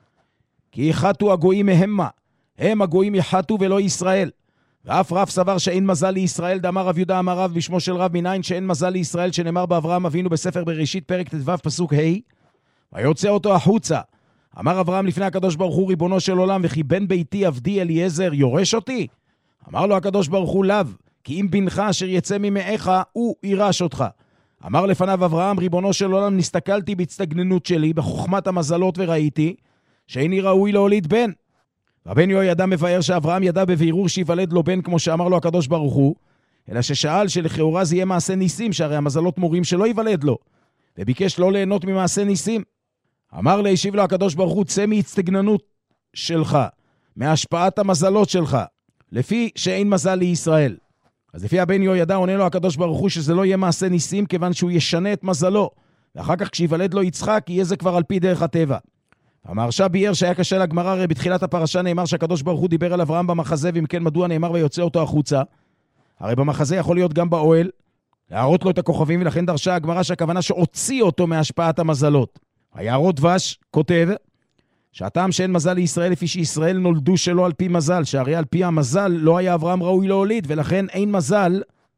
כי יחתו הגויים מהמה, הם הגויים יחתו ולא ישראל. ואף רב סבר שאין מזל לישראל. דאמר רב יהודה אמר רב בשמו של רב מניין שאין מזל לישראל, שנאמר באברהם אבינו בספר בראשית פרק ט"ו פסוק ה', ויוצא אותו החוצה. אמר אברהם לפני הקדוש ברוך הוא ריבונו של עולם, וכי בן ביתי עבדי אליעזר יורש אותי? אמר לו הקדוש ברוך הוא לאו, כי אם בנך אשר יצא ממעך הוא יירש אותך. אמר לפניו אברהם ריבונו של עולם, נסתכלתי בהצטגננות שלי בחוכמת המזלות וראיתי שאיני ראוי להוליד בן. רבן יהוידע מבאר שאברהם ידע בבירור שיוולד לו בן כמו שאמר לו הקדוש ברוך הוא, אלא ששאל שלכאורה זה יהיה מעשה ניסים, שהרי המזלות מורים שלא ייוולד לו, וביקש לא ליהנות ממעשה ניסים. אמר להשיב לו הקדוש ברוך הוא, צא מהצטגננות שלך, מהשפעת המזלות שלך, לפי שאין מזל לישראל. אז לפי הבן יהוידע עונה לו הקדוש ברוך הוא שזה לא יהיה מעשה ניסים, כיוון שהוא ישנה את מזלו, ואחר כך כשיוולד לו יצחק יהיה זה כבר על פי דרך הטבע. המהרש"א ביאר שהיה קשה לגמרא, הרי בתחילת הפרשה נאמר שהקדוש ברוך הוא דיבר על אברהם במחזה, ואם כן מדוע נאמר ויוצא אותו החוצה? הרי במחזה יכול להיות גם באוהל, להראות לו את הכוכבים, ולכן דרשה הגמרא שהכוונה שהוציא אותו מהשפעת המזלות. היערות דבש כותב שהטעם שאין מזל לישראל לפי שישראל נולדו שלא על פי מזל, שהרי על פי המזל לא היה אברהם ראוי להוליד, ולכן אין מזל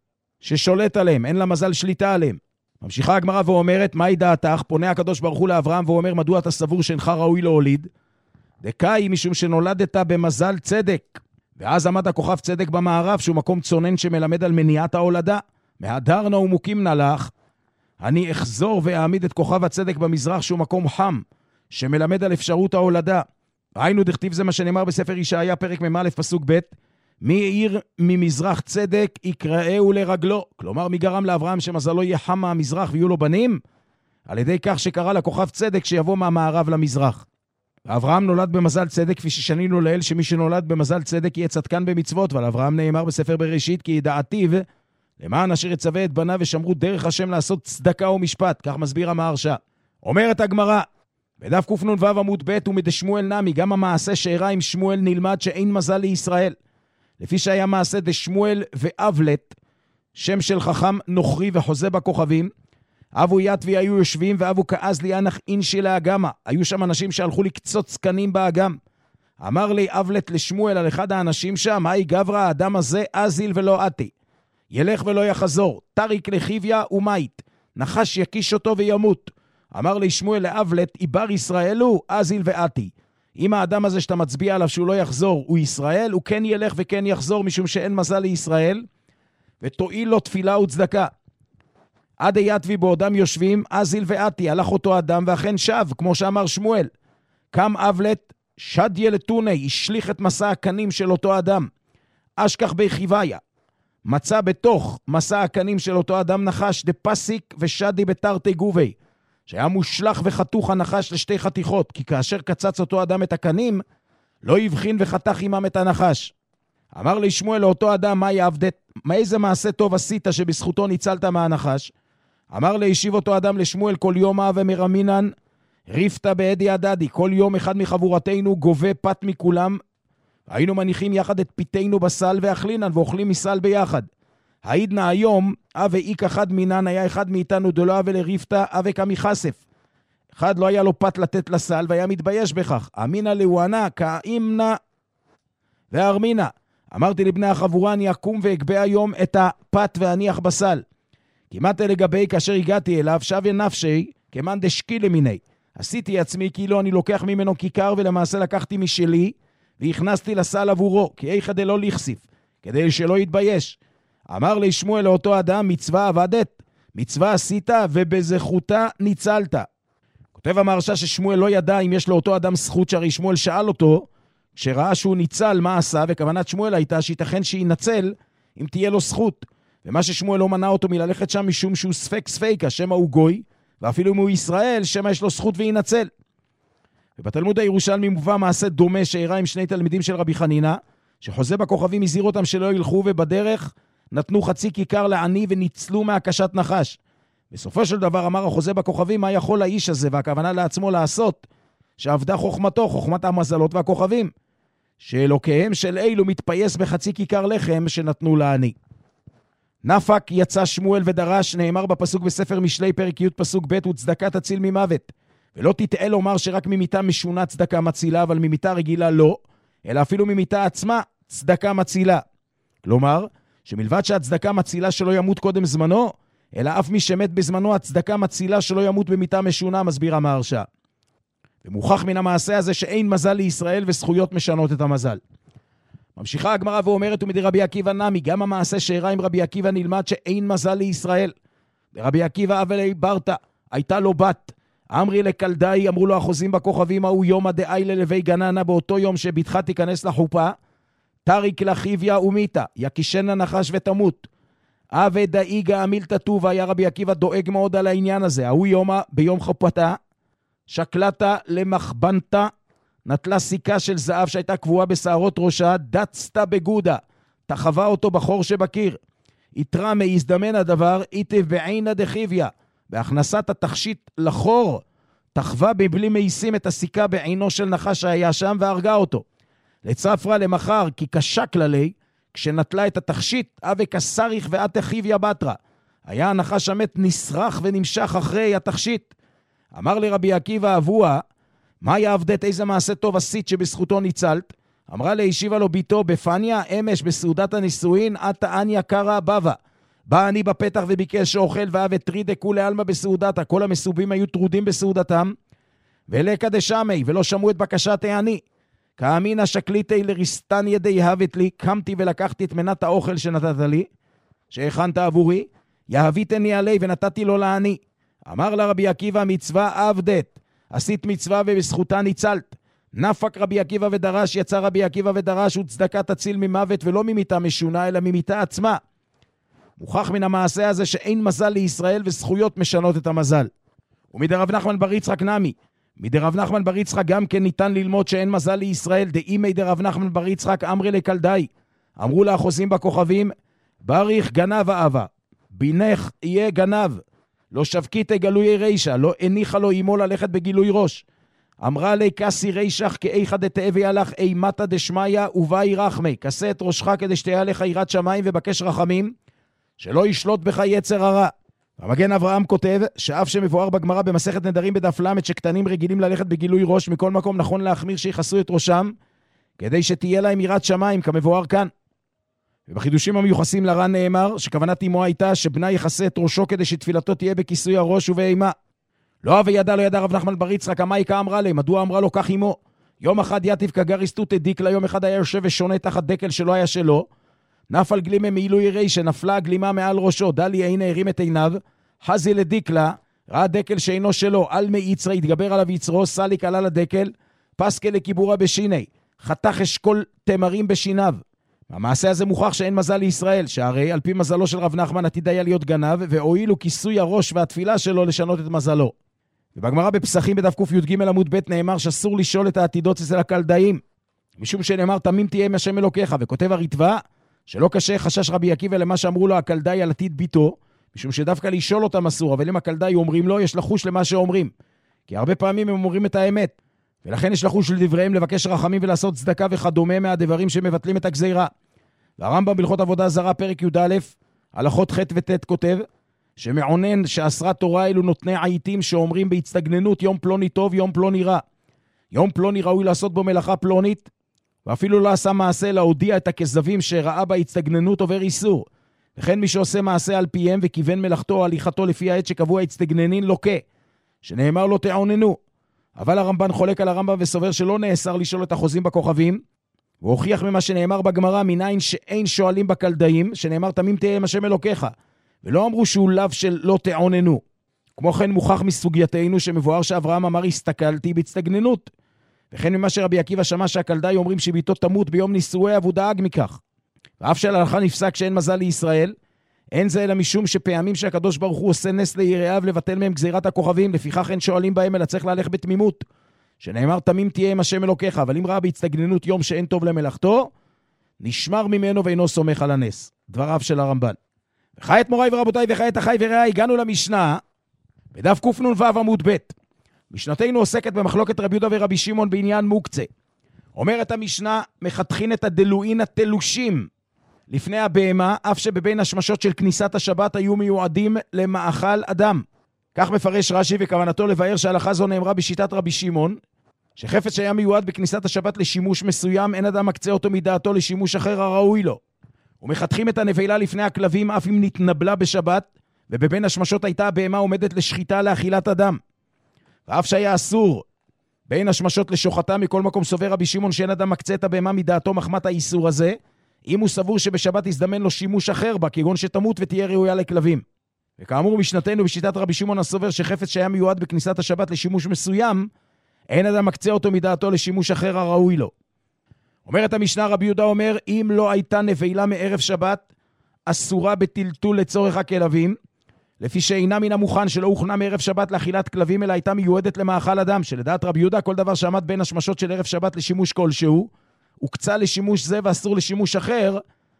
ששולט עליהם, אין לה מזל שליטה עליהם. ממשיכה הגמרא ואומרת, מהי דעתך? פונה הקדוש ברוך הוא לאברהם ואומר, מדוע אתה סבור שאינך ראוי להוליד? דקאי משום שנולדת במזל צדק. ואז עמד הכוכב צדק במערב, שהוא מקום צונן שמלמד על מניעת ההולדה. מהדרנה ומוקימנה לך, אני אחזור ואעמיד את כוכב הצדק במזרח, שהוא מקום חם, שמלמד על אפשרות ההולדה. ראינו דכתיב זה מה שנאמר בספר ישעיה פרק מ"א פסוק ב', מי העיר ממזרח צדק יקראהו לרגלו. כלומר, מי גרם לאברהם שמזלו יהיה חם מהמזרח ויהיו לו בנים? על ידי כך שקרא לכוכב צדק שיבוא מהמערב למזרח. אברהם נולד במזל צדק, כפי ששנינו לאל שמי שנולד במזל צדק יהיה צדקן במצוות, ועל אברהם נאמר בספר בראשית כי ידעתיו למען אשר יצווה את בניו ושמרו דרך השם לעשות צדקה ומשפט. כך מסביר המהרש"א. אומרת הגמרא בדף קנ"ו עמוד ב', ומדשמואל נמי, גם המעשה שאירע עם שמואל נלמד שאין מזל לישראל. לפי שהיה מעשה דשמואל ואבלט, שם של חכם נוכרי וחוזה בכוכבים, אבו יתבי היו יושבים ואבו כעז ליאנח אינשי לאגמה. היו שם אנשים שהלכו לקצוץ זקנים באגם. אמר לי אבלט לשמואל על אחד האנשים שם, היי גברא, האדם הזה אזיל ולא עתי, ילך ולא יחזור, תריק לחיביה ומית, נחש יקיש אותו וימות. אמר לי שמואל לאבלט, איבר ישראל הוא אזיל ועתי. אם האדם הזה שאתה מצביע עליו שהוא לא יחזור הוא ישראל, הוא כן ילך וכן יחזור, משום שאין מזל לישראל, ותועיל לו תפילה וצדקה. עד היתבי בעודם יושבים אזיל ועתי, הלך אותו אדם ואכן שב, כמו שאמר שמואל. קם אבלט שדיה לטוני, השליך את מסע הקנים של אותו אדם. אשכח בחיוויה, מצא בתוך מסע הקנים של אותו אדם נחש דפסיק ושדי בתרתי גובי, שהיה מושלח וחתוך הנחש לשתי חתיכות, כי כאשר קצץ אותו אדם את הקנים, לא יבחין וחתך עמם את הנחש. אמר לי שמואל לאותו אדם, מה יעבדת? מה איזה מעשה טוב עשית שבזכותו ניצלת מהנחש? אמר להשיב אותו אדם לשמואל, כל יום אהבה מרמינן, ריפתה בעדי הדדי, כל יום אחד מחבורתנו גובה פת מכולם, היינו מניחים יחד את פיתנו בסל ואכלינן, ואוכלים מסל ביחד. העידנה היום, אבי איק אחד מינן, היה אחד מאיתנו דולא ולריפתה, אבי כמי חשף. אחד לא היה לו פת לתת לסל, והיה מתבייש בכך. אמינה להואנה, כאימנה והארמינה. אמרתי לבני החבורה, אני אקום ואגבה היום את הפת ואניח בסל. כמעט לגבי, כאשר הגעתי אליו, שווה נפשי, כמן דשקי למיני. עשיתי עצמי כאילו אני לוקח ממנו כיכר, ולמעשה לקחתי משלי, והכנסתי לסל עבורו, כי איכא דלא לכסיף, כדי שלא יתבייש. אמר לי שמואל לאותו אדם, מצווה עבדת, מצווה עשית, ובזכותה ניצלת. כותב המהרש"א ששמואל לא ידע אם יש לאותו אדם זכות, שהרי שמואל שאל אותו, כשראה שהוא ניצל מה עשה, וכוונת שמואל הייתה שייתכן שינצל אם תהיה לו זכות. ומה ששמואל לא מנע אותו מללכת שם משום שהוא ספק ספיקה, שמה הוא גוי, ואפילו אם הוא ישראל, שמה יש לו זכות וינצל. ובתלמוד הירושלמי מובא מעשה דומה שאירע עם שני תלמידים של רבי חנינה, שחוזה בכוכבים הזהיר אותם שלא ילכו, ובדרך נתנו חצי כיכר לעני וניצלו מהקשת נחש. בסופו של דבר אמר החוזה בכוכבים, מה יכול האיש הזה, והכוונה לעצמו לעשות, שעבדה חוכמתו, חוכמת המזלות והכוכבים, שאלוקיהם של אילו מתפייס בחצי כיכר לחם שנתנו לעני. נפק יצא שמואל ודרש, נאמר בפסוק בספר משלי פרק י' פסוק ב', וצדקה תציל ממוות. ולא תטעה לומר שרק ממיתה משונה צדקה מצילה, אבל ממיתה רגילה לא, אלא אפילו ממיתה עצמה צדקה מצילה. כלומר, שמלבד שהצדקה מצילה שלא ימות קודם זמנו, אלא אף מי שמת בזמנו הצדקה מצילה שלא ימות במיתה משונה, מסביר המהרש"א. ומוכח מן המעשה הזה שאין מזל לישראל וזכויות משנות את המזל. ממשיכה הגמרא ואומרת, ומדי רבי עקיבא נמי, גם המעשה שאירע עם רבי עקיבא נלמד שאין מזל לישראל. ורבי עקיבא אבלי ברתא, הייתה לו בת, אמרי לקלדאי, אמרו לו החוזים בכוכבים, ההוא יום הדאי ללוי גננה, באותו יום שבתך תיכנס לחופה, תריק לחיביה ומיתה, יקישנה נחש ותמות. אבי דאיגה אמיל תטובה, היה רבי עקיבא דואג מאוד על העניין הזה. ההוא יומה ביום חופתה, שקלתה למחבנתה, נטלה סיכה של זהב שהייתה קבועה בשערות ראשה, דצתה בגודה, תחווה אותו בחור שבקיר. יתרה מהזדמן הדבר, איתב בעינה דחיביה, בהכנסת התכשיט לחור, תחווה בבלי מייסים את הסיכה בעינו של נחש שהיה שם והרגה אותו. לצפרה למחר, כי קשה כללי, כשנטלה את התכשיט, אבי כסריך ואת חיביה בתרה. היה הנחש המת נשרח ונמשך אחרי התכשיט. אמר לרבי עקיבא אבוה, מה יעבדת, איזה מעשה טוב עשית שבזכותו ניצלת? אמרה להשיבה לו ביתו, בפניה אמש בסעודת הנישואין, עתה אניה קרא בבה. בא אני בפתח וביקש אוכל, ואהב טרידה כולי אלמה בסעודתה. כל המסובים היו טרודים בסעודתם, ולקה דשמי, ולא שמעו את בקשת העני. כאמינה שקליתי לריסטן ידי הבאת לי, קמתי ולקחתי את מנת האוכל שנתת לי, שהכנת עבורי, יהביתני עלי ונתתי לו לעני. אמר לה רבי עקיבא, מצווה עבדת, עשית מצווה ובזכותה ניצלת. נפק רבי עקיבא ודרש, יצא רבי עקיבא ודרש, וצדקה תציל ממוות ולא ממיתה משונה, אלא ממיתה עצמה. מוכח מן המעשה הזה שאין מזל לישראל וזכויות משנות את המזל. ומדרב נחמן בר יצחק נמי, מדרב נחמן בר יצחק גם כן ניתן ללמוד שאין מזל לישראל, דאימי דרב נחמן בר יצחק אמרי לקלדאי, אמרו לה החוזים בכוכבים, בריך גנב אהבה, בינך יהיה גנב, לא שבקית גלוי רישה, לא הניחה לו אמו ללכת בגילוי ראש. אמרה לי כסי רישך כאיכא דתאבי הלך אימתא דשמיא ובאי רחמי, כסה את ראשך כדי שתהיה לך יראת שמיים ובקש רחמים, שלא ישלוט בך יצר הרע. המגן אברהם כותב שאף שמבואר בגמרא במסכת נדרים בדף למד שקטנים רגילים ללכת בגילוי ראש, מכל מקום נכון להחמיר שיחסו את ראשם כדי שתהיה להם יראת שמיים כמבואר כאן. ובחידושים המיוחסים לר"ן נאמר שכוונת אמו הייתה שבנה יחסה את ראשו כדי שתפילתו תהיה בכיסוי הראש ובאימה. לא וידע לא ידע רב נחמן בר יצחק, המאיקה אמרה לי, מדוע אמרה לו כך אמו? יום אחד יתיב כגריסטות דיקלה, יום אחד היה יושב ושונה תחת דקל שלא היה שלו, נפל גלימה מעילוי רי שנפלה גלימה מעל ראשו, דלי עינה הרים את עיניו, חזי לדיקלה, ראה דקל שאינו שלו, על מי יצרה, התגבר עליו יצרו, סליק עלה לדקל, פסקה לכיבורה בשיני, חתך אשכול תמרים בשיניו. המעשה הזה מוכח שאין מזל לישראל, שהרי על פי מזלו של רב נחמן עתיד היה להיות גנב, והועילו כיסוי הראש והתפילה שלו לשנות את מזלו. ובגמרא בפסחים בדף ק"ג עמוד ב' נאמר שאסור לשאול את העתידות אצל הקלדאים, משום שנאמר תמים תהיה עם השם אלוקיך, וכותב הריטב"א שלא קשה חשש רבי עקיבא למה שאמרו לו הקלדאי על עתיד ביתו, משום שדווקא לשאול אותם אסור, אבל אם הקלדאי אומרים לו, יש לחוש למה שאומרים, כי הרבה פעמים הם אומרים את האמת, ולכן יש לחוש לדבריהם לבקש רחמים ולעשות צדקה וכדומה מהדברים שמבטלים את הגזירה. והרמב"ם בהלכות עבודה זרה פרק י"א הלכות ח' וט' כותב שמעונן שאסרה תורה אלו נותני עיתים שאומרים בהצטגננות יום פלוני טוב יום פלוני רע, יום פלוני ראוי לעשות בו מלאכה פלונית, ואפילו לא עשה מעשה להודיע את הכזבים שראה בהצטגננות עובר איסור. וכן מי שעושה מעשה על פיהם וכיוון מלאכתו או הליכתו לפי העת שקבוע הצטגננין לוקה, שנאמר לו תעוננו. אבל הרמב"ן חולק על הרמב"ם וסובר שלא נאסר לשאול את החוזים בכוכבים, הוא הוכיח ממה שנאמר בגמרא, מניין שאין שואלים בקלדאים, שנאמר תמים תהיה עם השם אלוקיך, ולא אמרו שהוא לאו של לא תעוננו. כמו כן מוכח מסוגייתנו שמבואר שאברהם אמר הסתכלתי בהצטגננות, וכן ממה שרבי עקיבא שמע שהקלדאי אומרים שביתו תמות ביום נישואיה והוא דאג מכך. ואף שההלכה נפסק שאין מזל לישראל, אין זה אלא משום שפעמים שהקדוש ברוך הוא עושה נס ליראיו לבטל מהם גזירת הכוכבים, לפיכך אין שואלים בהם אלא צריך להלך בתמימות, שנאמר תמים תהיה עם השם אלוקיך, אבל אם ראה בהצטגננות יום שאין טוב למלאכתו, נשמר ממנו ואינו סומך על הנס. דבריו של הרמב"ן. וכעת מוריי ורבותיי וכעת אחי ורעי, הגענו למשנה בדף קנ"ו עמוד ב'. משנתנו עוסקת במחלוקת רבי יהודה ורבי שמעון בעניין מוקצה. אומרת המשנה, מחתכין את הדלוין התלושים לפני הבהמה, אף שבבין השמשות של כניסת השבת היו מיועדים למאכל אדם. כך מפרש רש"י, וכוונתו לבאר שההלכה זו נאמרה בשיטת רבי שמעון, שחפץ שהיה מיועד בכניסת השבת לשימוש מסוים, אין אדם מקצה אותו מדעתו לשימוש אחר הראוי לו. ומחתכים את הנבלה לפני הכלבים, אף אם נתנבלה בשבת, ובבין השמשות הייתה הבהמה עומדת לשחיטה לאכילת אדם. ואף שהיה אסור בין השמשות לשוחטה, מכל מקום סובר רבי שמעון שאין אדם מקצה את הבהמה מדעתו מחמת האיסור הזה, אם הוא סבור שבשבת יזדמן לו שימוש אחר בה, כגון שתמות ותהיה ראויה לכלבים. וכאמור משנתנו בשיטת רבי שמעון הסובר שחפץ שהיה מיועד בכניסת השבת לשימוש מסוים, אין אדם מקצה אותו מדעתו לשימוש אחר הראוי לו. אומרת המשנה, רבי יהודה אומר, אם לא הייתה נבלה מערב שבת, אסורה בטלטול לצורך הכלבים, לפי שאינה מן המוכן שלא הוכנה מערב שבת לאכילת כלבים, אלא הייתה מיועדת למאכל אדם, שלדעת רבי יהודה כל דבר שעמד בין השמשות של ערב שבת לשימוש כלשהו, הוקצה לשימוש זה ואסור לשימוש אחר,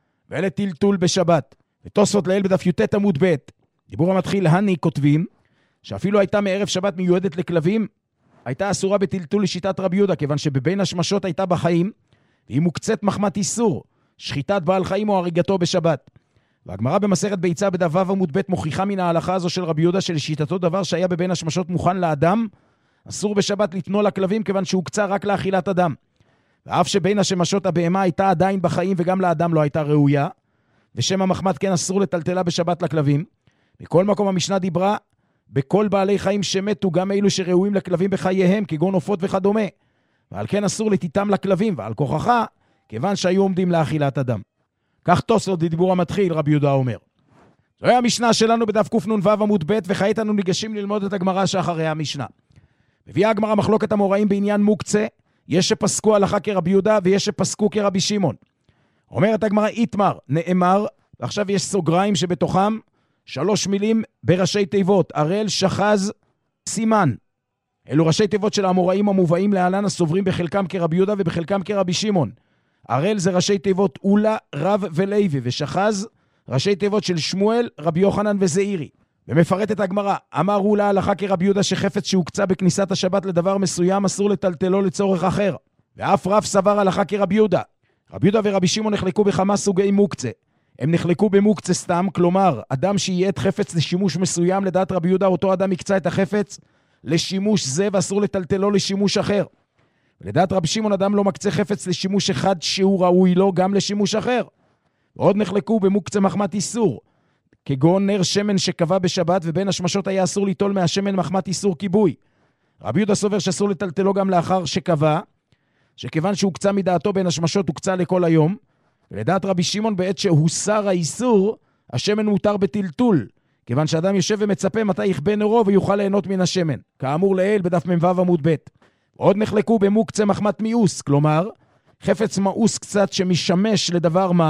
ולטלטול בשבת. ותוספות לעיל בדף י"ט עמוד ב', דיבור המתחיל הני כותבים, שאפילו הייתה מערב שבת מיועדת לכלבים, הייתה אסורה בטלטול לשיטת רבי יהודה, כיוון שבבין השמשות הייתה בחיים, והיא מוקצת מחמת איסור, שחיטת בעל חיים או הריגתו בשבת. והגמרא במסכת ביצה בדף ו' עמוד ב' מוכיחה מן ההלכה הזו של רבי יהודה שלשיטתו דבר שהיה בבין השמשות מוכן לאדם, אסור בשבת לתנו לכלבים, כיוון שהוקצה רק לאכילת אדם. ואף שבין השמשות הבהמה הייתה עדיין בחיים וגם לאדם לא הייתה ראויה, ושם המחמת כן אסור לטלטלה בשבת לכלבים. מכל מקום המשנה דיברה בכל בעלי חיים שמתו, גם אלו שראויים לכלבים בחייהם, כגון עופות וכדומה. ועל כן אסור לתיתם לכלבים, ועל כוחך, כיוון שהיו עומדים לאכילת אדם. כך תוספות דיבור המתחיל, רבי יהודה אומר. זוהי המשנה שלנו בדף קנ"ו עמוד ב', וכעת אנו ניגשים ללמוד את הגמרא שאחרי המשנה. מביאה הגמרא מחלוקת המוראים בעניין מוקצה, יש שפסקו הלכה כרבי יהודה ויש שפסקו כרבי שמעון. אומרת הגמרא איתמר, נאמר, ועכשיו יש סוגריים שבתוכם שלוש מילים בראשי תיבות, הראל, שחז, סימן. אלו ראשי תיבות של המוראים המובאים להלן, הסוברים בחלקם כרבי יהודה ובחלקם כרבי שמעון. הראל זה ראשי תיבות אולה, רב ולוי, ושחז ראשי תיבות של שמואל, רבי יוחנן וזעירי. ומפרט את הגמרא, אמר אולה הלכה כרבי יהודה שחפץ שהוקצה בכניסת השבת לדבר מסוים אסור לטלטלו לצורך אחר. ואף רב סבר הלכה כרבי יהודה. רבי יהודה ורבי שמעון נחלקו בכמה סוגי מוקצה. הם נחלקו במוקצה סתם, כלומר, אדם שייעד חפץ לשימוש מסוים, לדעת רבי יהודה אותו אדם יקצה את החפץ לשימוש זה ואסור לטלטלו לשימוש אחר. ולדעת רבי שמעון אדם לא מקצה חפץ לשימוש אחד שהוא ראוי לו גם לשימוש אחר. ועוד נחלקו במוקצה מחמת איסור, כגון נר שמן שקבע בשבת ובין השמשות היה אסור ליטול מהשמן מחמת איסור כיבוי. רבי יהודה סובר שאסור לטלטלו גם לאחר שקבע, שכיוון שהוקצה מדעתו בין השמשות הוקצה לכל היום, ולדעת רבי שמעון בעת שהוסר האיסור, השמן מותר בטלטול, כיוון שאדם יושב ומצפה מתי יכבה נרו ויוכל ליהנות מן השמן, כאמור לעיל בדף מ"ו עמוד ב'. עוד נחלקו במוקצה מחמת מיאוס, כלומר, חפץ מאוס קצת שמשמש לדבר מה,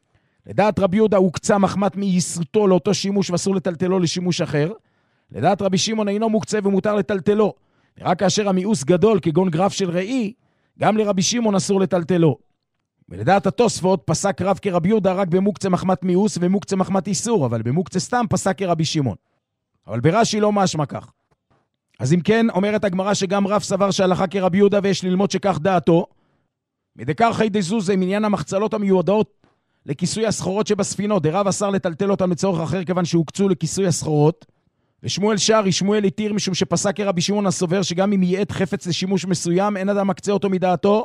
לדעת רבי יהודה הוקצה מחמת מייסותו לאותו שימוש ואסור לטלטלו לשימוש אחר, לדעת רבי שמעון אינו מוקצה ומותר לטלטלו, ורק כאשר המיאוס גדול כגון גרף של ראי, גם לרבי שמעון אסור לטלטלו. ולדעת התוספות פסק רב כרבי יהודה רק במוקצה מחמת מיאוס ומוקצה מחמת איסור, אבל במוקצה סתם פסק כרבי שמעון. אבל ברש"י לא משמע כך. אז אם כן, אומרת הגמרא שגם רב סבר שהלכה כרבי יהודה ויש ללמוד שכך דעתו, מדקר חי דזוזה מניין המחצלות המיועדות לכיסוי הסחורות שבספינות, דרב אסר לטלטל אותם לצורך אחר כיוון שהוקצו לכיסוי הסחורות, ושמואל שערי, שמואל התיר משום שפסק כרבי שמעון הסובר שגם אם ייעד חפץ לשימוש מסוים, אין אדם מקצה אותו מדעתו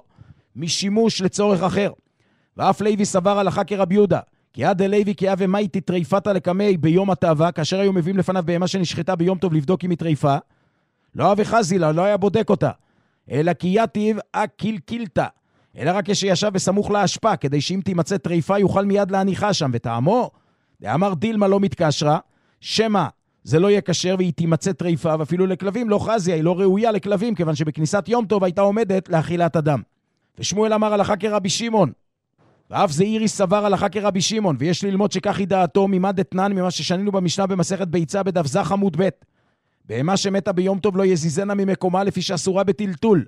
משימוש לצורך אחר. ואף לוי סבר הלכה כרבי יהודה, כי עד לוי כי אבי מי תטריפתה לקמי ביום הטבע, כאשר היו מביאים לפניו בהמה שנשחטה ביום טוב לבדוק אם היא טריפה, לא אבי חזילה, לא היה בודק אותה, אלא כי יתיב אקילקילתה, אלא רק כשישב בסמוך להשפעה, כדי שאם תימצא טריפה יוכל מיד להניחה שם, וטעמו, דאמר דילמה לא מתקשרה, שמה זה לא יהיה כשר והיא תימצא טריפה, ואפילו לכלבים לא חזיה, היא לא ראויה לכלבים, כיוון שבכניסת יום טוב הייתה עומדת לאכילת אדם. ושמואל אמר הלכה כרבי שמעון, ואף זעירי סבר הלכה כרבי שמעון, ויש ללמוד שכך היא דעתו ממד אתנן, ממה ששנינו במשנה במסכת ביצה בדף זך עמוד ב'. בהמה שמתה ביום טוב לא יזיזנה ממקומה לפי שאסורה בטלטול.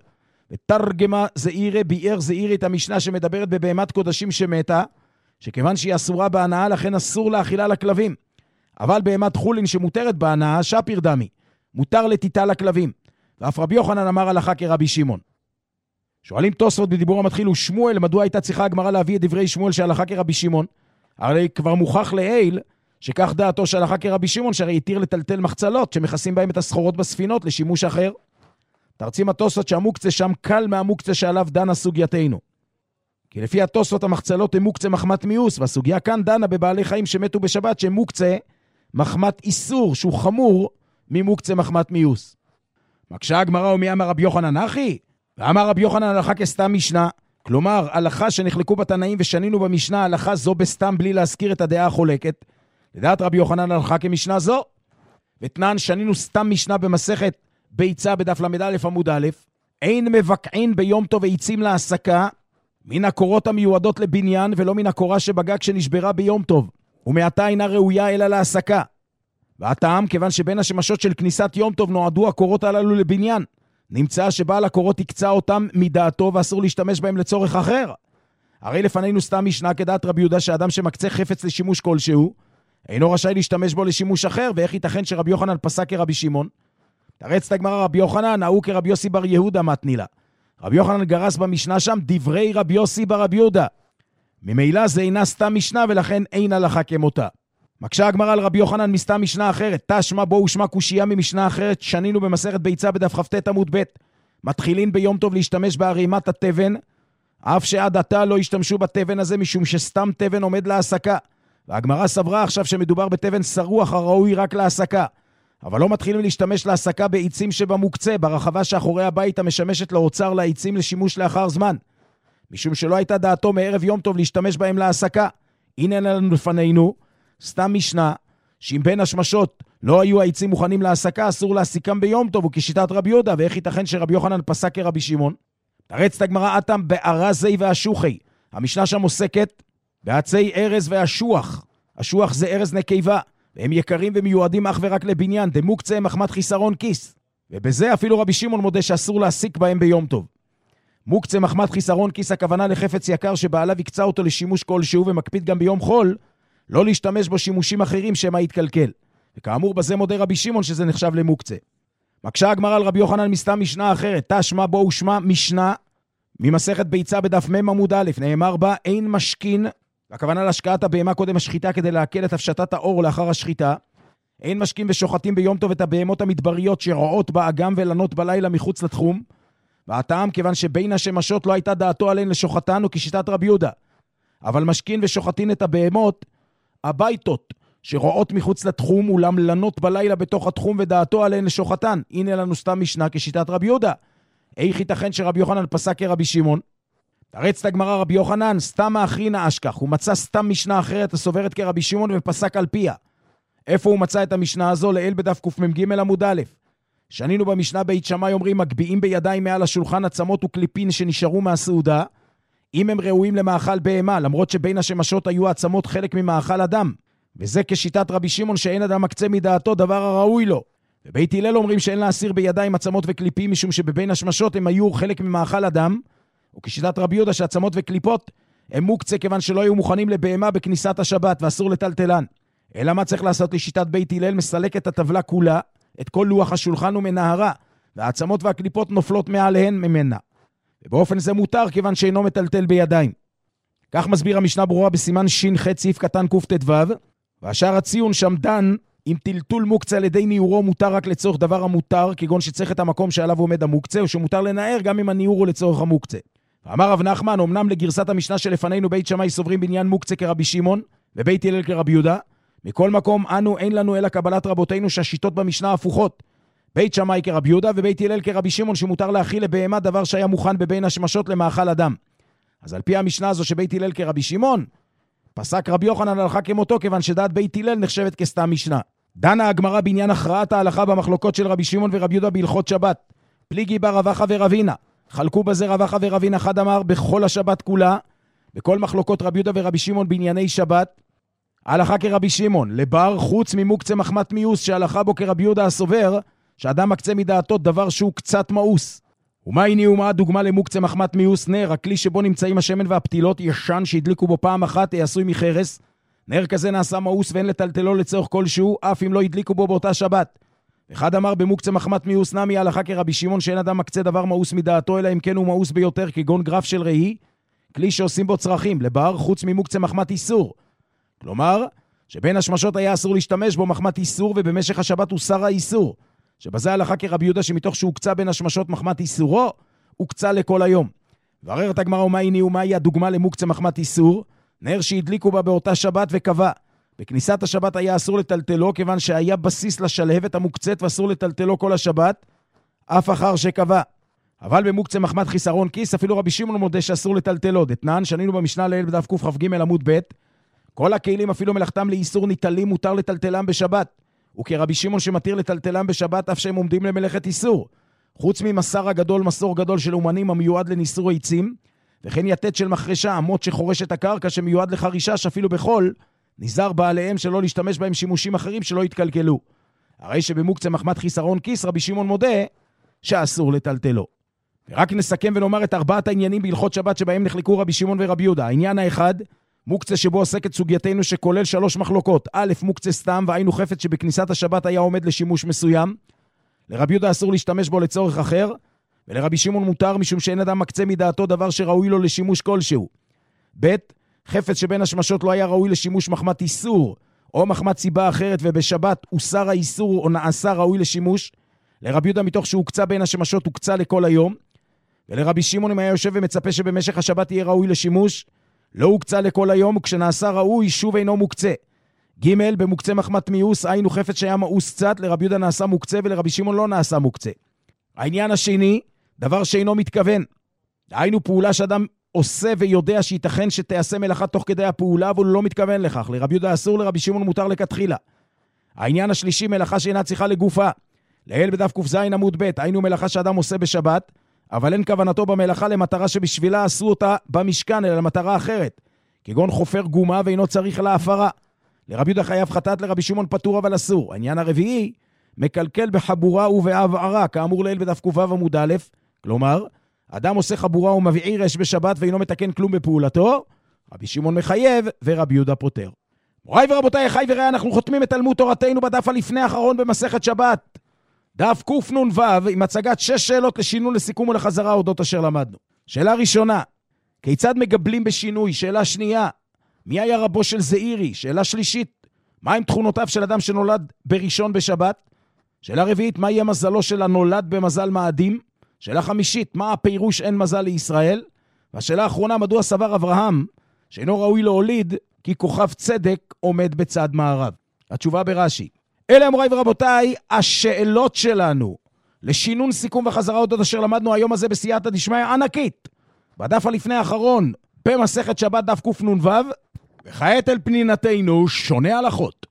ותרגמה זעירי ביאר זעירי את המשנה שמדברת בבהמת קודשים שמתה, שכיוון שהיא אסורה בהנאה, לכן אסור לאכילה לכלבים. אבל בהמת חולין שמותרת בהנאה, שפיר דמי, מותר לתיתה לכלבים. ואף רבי יוחנן אמר הלכה כרבי שמעון. שואלים תוספות בדיבור המתחיל ושמואל, מדוע הייתה צריכה הגמרא להביא את דברי שמואל שהלכה כרבי שמעון? הרי כבר מוכח לעיל שכך דעתו שהלכה כרבי שמעון, שהרי התיר לטלטל מחצלות שמכסים בהם את הסחורות בספינות לשימוש אחר. תרצים התוספות שהמוקצה שם קל מהמוקצה שעליו דנה סוגייתנו. כי לפי התוספות המחצלות הם מוקצה מחמת מיוס, והסוגיה כאן דנה בבעלי חיים שמתו בשבת שהם מוקצה מחמת איסור, שהוא חמור ממוקצה מחמת מיוס. מקשה הגמרא ומי אמר רבי יוחנן אחי? ואמר רבי יוחנן הלכה כסתם משנה, כלומר הלכה שנחלקו בתנאים ושנינו במשנה, הלכה זו בסתם בלי להזכיר את הדעה החולקת. לדעת רבי יוחנן הלכה כמשנה זו, ותנן שנינו סתם משנה במסכת ביצה בדף למד א' עמוד א', אין מבקעין ביום טוב ועיצים להסקה, מן הקורות המיועדות לבניין ולא מן הקורה שבגג שנשברה ביום טוב, ומעתה אינה ראויה אלא להסקה. והטעם כיוון שבין השמשות של כניסת יום טוב נועדו הקורות הללו לבניין, נמצא שבעל הקורות יקצה אותם מדעתו ואסור להשתמש בהם לצורך אחר. הרי לפנינו סתם משנה כדעת רבי יהודה שאדם שמקצה חפץ לשימוש כלשהו, אינו רשאי להשתמש בו לשימוש אחר, ואיך ייתכן שרבי יוחנן פסק כרבי שמעון? תרץ תגמרא רבי יוחנן, נהוג כרבי יוסי בר יהודה מתני לה. רבי יוחנן גרס במשנה שם דברי רבי יוסי בר רבי יהודה. ממילא זה אינה סתם משנה ולכן אין הלכה כמותה. מקשה הגמרא על רבי יוחנן מסתם משנה אחרת, תשמע בו ושמע קושייה ממשנה אחרת, שנינו במסכת ביצה בדף כ"ט עמוד ב'. מתחילין ביום טוב להשתמש בערימת התבן, אף שעד עתה לא השתמשו בתבן הזה משום שסתם תבן עומד להסקה. והגמרא סברה עכשיו שמדובר בתבן שרוח הראוי רק להסקה. אבל לא מתחילים להשתמש להסקה בעיצים שבמוקצה, ברחבה שאחורי הבית המשמשת לאוצר לעיצים לשימוש לאחר זמן. משום שלא הייתה דעתו מערב יום טוב להשתמש בהם להסקה. הנה לנו לפנינו, סתם משנה, שאם בין השמשות לא היו העיצים מוכנים להסקה, אסור להסיקם ביום טוב, וכשיטת רבי יהודה, ואיך ייתכן שרבי יוחנן פסק כרבי שמעון? תרץ תגמרא אתם בארזי והשוחי. המשנה שם עוסקת בעצי ארז והשוח. השוח זה ארז נקבה, והם יקרים ומיועדים אך ורק לבניין, דמוקצה מחמת חיסרון כיס. ובזה אפילו רבי שמעון מודה שאסור להסיק בהם ביום טוב. מוקצה מחמת חיסרון כיס, הכוונה לחפץ יקר שבעליו יקצה אותו לשימוש כלשהו, ומקפיד גם ביום חול, לא להשתמש בו שימושים אחרים שמה יתקלקל. וכאמור בזה מודה רבי שמעון שזה נחשב למוקצה. מקשה הגמרא על רבי יוחנן מסתם משנה אחרת, תשמע בו ושמע משנה, ממסכת ביצה בדף מ' עמוד א', נאמר בה אין משכין, הכוונה להשקעת הבהמה קודם השחיטה כדי להקל את הפשטת האור לאחר השחיטה. אין משקים ושוחטים ביום טוב את הבהמות המדבריות שרועות באגם ולנות בלילה מחוץ לתחום. והטעם כיוון שבין השמשות לא הייתה דעתו עליהן לשוחטן או כשיטת רבי יהודה. אבל משכין ושוחטין את הבהמות הביתות שרועות מחוץ לתחום אולם לנות בלילה בתוך התחום ודעתו עליהן לשוחטן. הנה לנו סתם משנה כשיטת רבי יהודה. איך ייתכן שרבי יוחנן פסק כרבי שמעון? תרץ את הגמרא רבי יוחנן, סתם האחרינה אשכח, הוא מצא סתם משנה אחרת הסוברת כרבי שמעון ופסק על פיה. איפה הוא מצא את המשנה הזו? לאל בדף קמ"ג עמוד א'. שנינו במשנה בית שמאי אומרים, מגביעים בידיים מעל השולחן עצמות וקליפין שנשארו מהסעודה, אם הם ראויים למאכל בהמה, למרות שבין השמשות היו עצמות חלק ממאכל אדם. וזה כשיטת רבי שמעון שאין אדם מקצה מדעתו דבר הראוי לו. ובית הלל אומרים שאין להסיר בידיים עצמות וקליפים משום שבבין השמשות הם היו חלק ממאכל אדם, וכשיטת רבי יהודה שעצמות וקליפות הם מוקצה כיוון שלא היו מוכנים לבהמה בכניסת השבת ואסור לטלטלן. אלא מה צריך לעשות לשיטת בית הלל? מסלק את הטבלה כולה, את כל לוח השולחן ומנהרה, והעצמות והקליפות נופלות מעליהן ממנה. ובאופן זה מותר כיוון שאינו מטלטל בידיים. כך מסביר המשנה ברורה בסימן ש"ח סעיף קטן קט"ו, והשאר הציון שם דן אם טלטול מוקצה על ידי ניעורו מותר רק לצורך דבר המותר, כגון שצריך את המקום שעליו עומד המוקצה, או שמותר לנער גם אם הניעור הוא לצורך המוקצה. ואמר רב נחמן, אמנם לגרסת המשנה שלפנינו בית שמאי סוברים בעניין מוקצה כרבי שמעון, ובית הלל כרבי יהודה, מכל מקום אנו אין לנו אלא קבלת רבותינו שהשיטות במשנה הפוכות. בית שמאי כרבי יהודה ובית הלל כרבי שמעון שמותר להאכיל לבהמה דבר שהיה מוכן בבין השמשות למאכל אדם. אז על פי המשנה הזו שבית הלל כרבי שמעון, פסק רבי יוחנן הלכה כמותו, כיוון שדעת בית הלל נחשבת כסתם משנה. דנה הגמרא בעניין הכרעת ההלכה במחלוקות של רבי שמעון ורבי יהודה בהלכות שבת. פליגי בר רבחה ורבינה. חלקו בזה רבחה ורבינה. אחד אמר בכל השבת כולה, בכל מחלוקות רבי יהודה ורבי שמעון בענייני שבת, ההלכה כרבי שמעון, לבר חוץ ממוקצה מחמת מיוס, שההלכה בו כרבי יהודה הסובר, שאדם מקצה מדעתו דבר שהוא קצת מאוס. ומה הנה ומה הדוגמה למוקצה מחמת מיוס? נר, הכלי שבו נמצאים השמן והפתילות, ישן שהדליקו בו פעם אחת, עשוי מחרס. נר כזה נעשה מאוס ואין לטלטלו לצורך כלשהו, אף אם לא הדליקו בו באותה שבת. אחד אמר במוקצה מחמת מיוס נמי, ההלכה כרבי שמעון, שאין אדם מקצה דבר מאוס מדעתו, אלא אם כן הוא מאוס ביותר, כגון גרף של ראי, כלי שעושים בו צרכים, לבר חוץ ממוקצה מחמת איסור. כלומר, שבין השמשות היה אסור להשתמש בו מחמת איסור, ובמשך השבת הוא שר האיסור. שבזה ההלכה כרבי יהודה, שמתוך שהוקצה בין השמשות מחמת איסורו, הוקצה לכל היום. ועררת הגמרא ומאי ני ומאי הדוגמה למוקצה מחמת איסור, נר שהדליקו בה באותה שבת וקבע. בכניסת השבת היה אסור לטלטלו, כיוון שהיה בסיס לשלהבת המוקצת, ואסור לטלטלו כל השבת, אף אחר שקבע. אבל במוקצה מחמת חיסרון כיס, אפילו רבי שמעון מודה שאסור לטלטלו. דתנן, שנינו במשנה לעיל בדף קכ"ג עמוד ב', כל הכלים אפילו מלאכתם לאיסור ניטלים מותר לטלטלם בשבת. וכרבי שמעון שמתיר לטלטלם בשבת אף שהם עומדים למלאכת איסור. חוץ ממסר הגדול, מסור גדול של אומנים המיועד לניסור עצים, וכן יתת של מחרשה, אמות שחורש את הקרקע שמיועד לחרישה, שאפילו בחול, נזהר בעליהם שלא להשתמש בהם שימושים אחרים שלא יתקלקלו. הרי שבמוקצה מחמת חיסרון כיס, רבי שמעון מודה שאסור לטלטלו. ורק נסכם ונאמר את ארבעת העניינים בהלכות שבת שבהם נחלקו רבי שמעון ורבי יהודה. העניין האחד, מוקצה שבו עוסקת סוגייתנו שכולל שלוש מחלוקות. א', מוקצה סתם, והיינו חפץ שבכניסת השבת היה עומד לשימוש מסוים. לרבי יהודה אסור להשתמש בו לצורך אחר, ולרבי שמעון מותר משום שאין אדם מקצה מדעתו דבר שראוי לו לשימוש כלשהו. ב', חפץ שבין השמשות לא היה ראוי לשימוש מחמת איסור, או מחמת סיבה אחרת, ובשבת הוסר האיסור או נעשה ראוי לשימוש. לרבי יהודה מתוך שהוקצה בין השמשות הוקצה לכל היום. ולרבי שמעון אם היה יושב ומצפה שבמשך השבת יהיה ראוי לשימוש, לא הוקצה לכל היום, וכשנעשה ראוי שוב אינו מוקצה. ג' במוקצה מחמת מיוס, היינו חפץ שהיה מאוס קצת, לרבי יהודה נעשה מוקצה ולרבי שמעון לא נעשה מוקצה. העניין השני, דבר שאינו מתכוון. היינו פעולה שאדם עושה ויודע שייתכן שתעשה מלאכה תוך כדי הפעולה, אבל הוא לא מתכוון לכך. לרבי יהודה אסור, לרבי שמעון מותר לכתחילה. העניין השלישי, מלאכה שאינה צריכה לגופה. לעיל בדף ק"ז עמוד ב', היינו מלאכה שאדם עושה בשבת, אבל אין כוונתו במלאכה למטרה שבשבילה עשו אותה במשכן, אלא למטרה אחרת, כגון חופר גומה ואינו צריך להפרה. לרבי יהודה חייב חטאת, לרבי שמעון פטור אבל אסור. העניין הרביעי, מקלקל בחבורה ובהבערה, כאמור לעיל בדף ק"ו עמוד א', כלומר, אדם עושה חבורה ומבעיר אש בשבת ואינו מתקן כלום בפעולתו, רבי שמעון מחייב ורבי יהודה פוטר. מוריי ורבותיי, חי וראה, אנחנו חותמים את תלמוד תורתנו בדף הלפני האחרון במסכת שבת. דף קנ"ו עם הצגת שש שאלות לשינון, לסיכום ולחזרה אודות אשר למדנו. שאלה ראשונה, כיצד מגבלים בשינוי? שאלה שנייה, מי היה רבו של זעירי? שאלה שלישית, מה עם תכונותיו של אדם שנולד בראשון בשבת? שאלה רביעית, מה יהיה מזלו של הנולד במזל מאדים? שאלה חמישית, מה הפירוש אין מזל לישראל? והשאלה האחרונה, מדוע סבר אברהם שאינו ראוי להוליד כי כוכב צדק עומד בצד מערב? התשובה ברש"י. אלה מוריי ורבותיי, השאלות שלנו לשינון, סיכום וחזרה אודות אשר למדנו היום הזה בסייעתא דשמיא ענקית בדף הלפני האחרון במסכת שבת דף קנ"ו, וכעת אל פנינתנו שונה הלכות.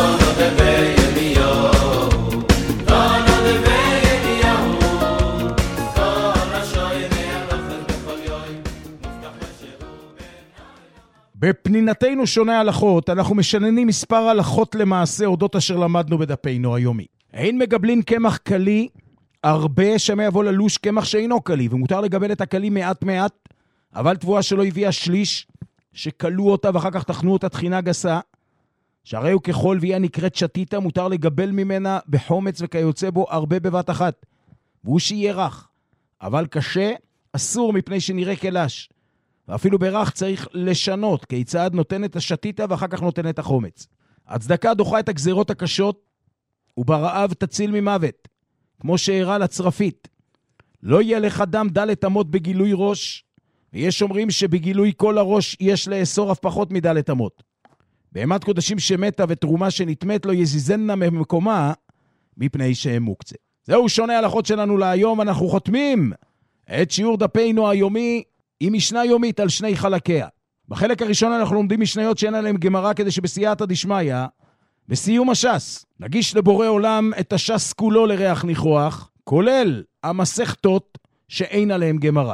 בפנינתנו שונה הלכות, אנחנו משננים מספר הלכות למעשה אודות אשר למדנו בדפינו היומי. אין מגבלין קמח קלי, הרבה שמא יבוא ללוש קמח שאינו קלי, ומותר לגבל את הקלי מעט מעט, אבל תבואה שלא הביאה שליש, שקלו אותה ואחר כך תחנו אותה תחינה גסה, שהרי הוא ככל והיא נקראת שתיתה, מותר לגבל ממנה בחומץ וכיוצא בו הרבה בבת אחת, והוא שיהיה רך, אבל קשה, אסור מפני שנראה כלש. ואפילו ברך צריך לשנות, כיצד נותן את השתיתה ואחר כך נותן את החומץ. הצדקה דוחה את הגזירות הקשות, וברעב תציל ממוות, כמו שהראה לצרפית. לא יהיה לך דם דלת אמות בגילוי ראש, ויש אומרים שבגילוי כל הראש יש לאסור אף פחות מדלת אמות. בהמת קודשים שמתה ותרומה שנתמת לא יזיזנה ממקומה, מפני שהם מוקצה. זהו שונה הלכות שלנו להיום, אנחנו חותמים את שיעור דפינו היומי היא משנה יומית על שני חלקיה. בחלק הראשון אנחנו לומדים משניות שאין עליהם גמרא כדי שבסייעתא דשמיא, בסיום הש"ס, נגיש לבורא עולם את הש"ס כולו לריח ניחוח, כולל המסכתות שאין עליהם גמרא.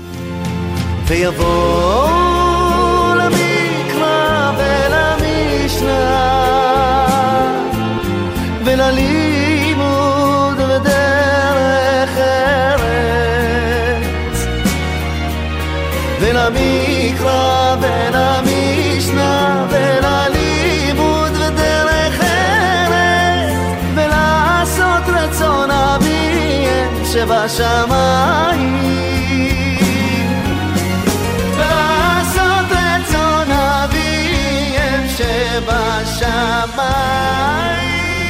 ויבוא למקרא ולמשנה וללימוד ודרך ארץ, ולמקרא ולמשנה וללימוד ודרך ארץ, ולעשות רצון אביהם שבשמיים, ולעשות רצון אביהם שבשמיים.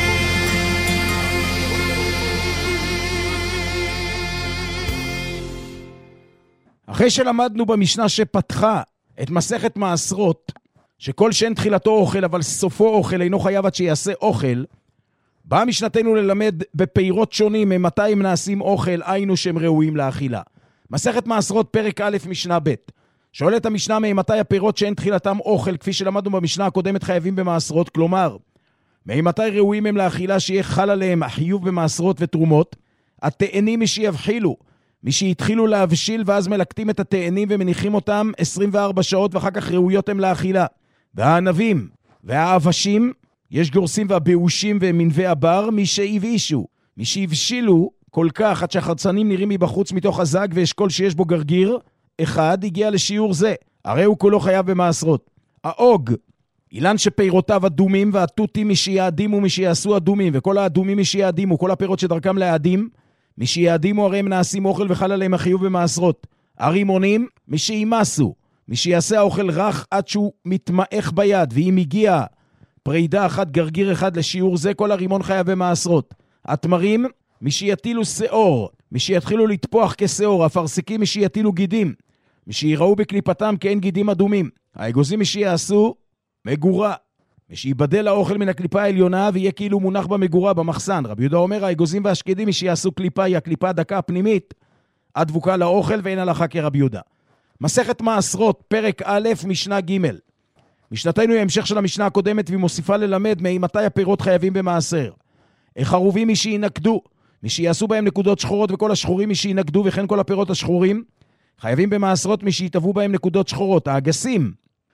אחרי שלמדנו במשנה שפתחה את מסכת מעשרות, שכל שאין תחילתו אוכל אבל סופו אוכל אינו חייב עד שיעשה אוכל, באה משנתנו ללמד בפירות שונים ממתי הם נעשים אוכל, היינו שהם ראויים לאכילה. מסכת מעשרות פרק א' משנה ב', שואלת המשנה ממתי הפירות שאין תחילתם אוכל, כפי שלמדנו במשנה הקודמת חייבים במעשרות, כלומר ממתי ראויים הם לאכילה שיהיה חל עליהם החיוב במעשרות ותרומות, התאנים מי שיבחילו, מי שהתחילו להבשיל ואז מלקטים את התאנים ומניחים אותם עשרים וארבע שעות ואחר כך ראויות הם לאכילה. והענבים והאבשים, יש גורסים והבאושים ומנבי הבר, מי שהבאישו, מי שהבשילו כל כך עד שהחרצנים נראים מבחוץ מתוך הזג ואשכול שיש בו גרגיר, אחד הגיע לשיעור זה, הרי הוא כולו חייב במעשרות. האוג, אילן שפירותיו אדומים והתותים מי שיעדימו מי שיעשו אדומים, וכל האדומים מי שיעדימו, כל הפירות שדרכם להעדים, מי שיעדימו הרי הם נעשים אוכל וחל עליהם החיוב במעשרות. הרימונים, מי שימסו, מי שיעשה האוכל רך עד שהוא מתמעך ביד, ואם הגיע פרידה אחת גרגיר אחד לשיעור זה, כל הרימון חייב במעשרות. התמרים, מי שיטילו שאור, מי שיתחילו לטפוח כשאור, הפרסיקים מי שיטילו גידים, מי שיראו בקליפתם כאין גידים אדומים, האגוזים מי שיעשו מגורה, מי שיבדל האוכל מן הקליפה העליונה ויהיה כאילו מונח במגורה במחסן. רבי יהודה אומר, האגוזים והשקדים מי שיעשו קליפה, היא הקליפה הדקה הפנימית, הדבוקה לאוכל ואין הלכה כרבי יהודה. מסכת מעשרות, פרק א', משנה ג'. משנתנו היא המשך של המשנה הקודמת והיא מוסיפה ללמד ממתי הפירות חייבים במעשר. החרובים מי שינקדו, מי שיעשו בהם נקודות שחורות, וכל השחורים מי שינקדו, וכן כל הפירות השחורים חייבים במעשרות מי שיתאבו בהם נקודות שחורות. האגסים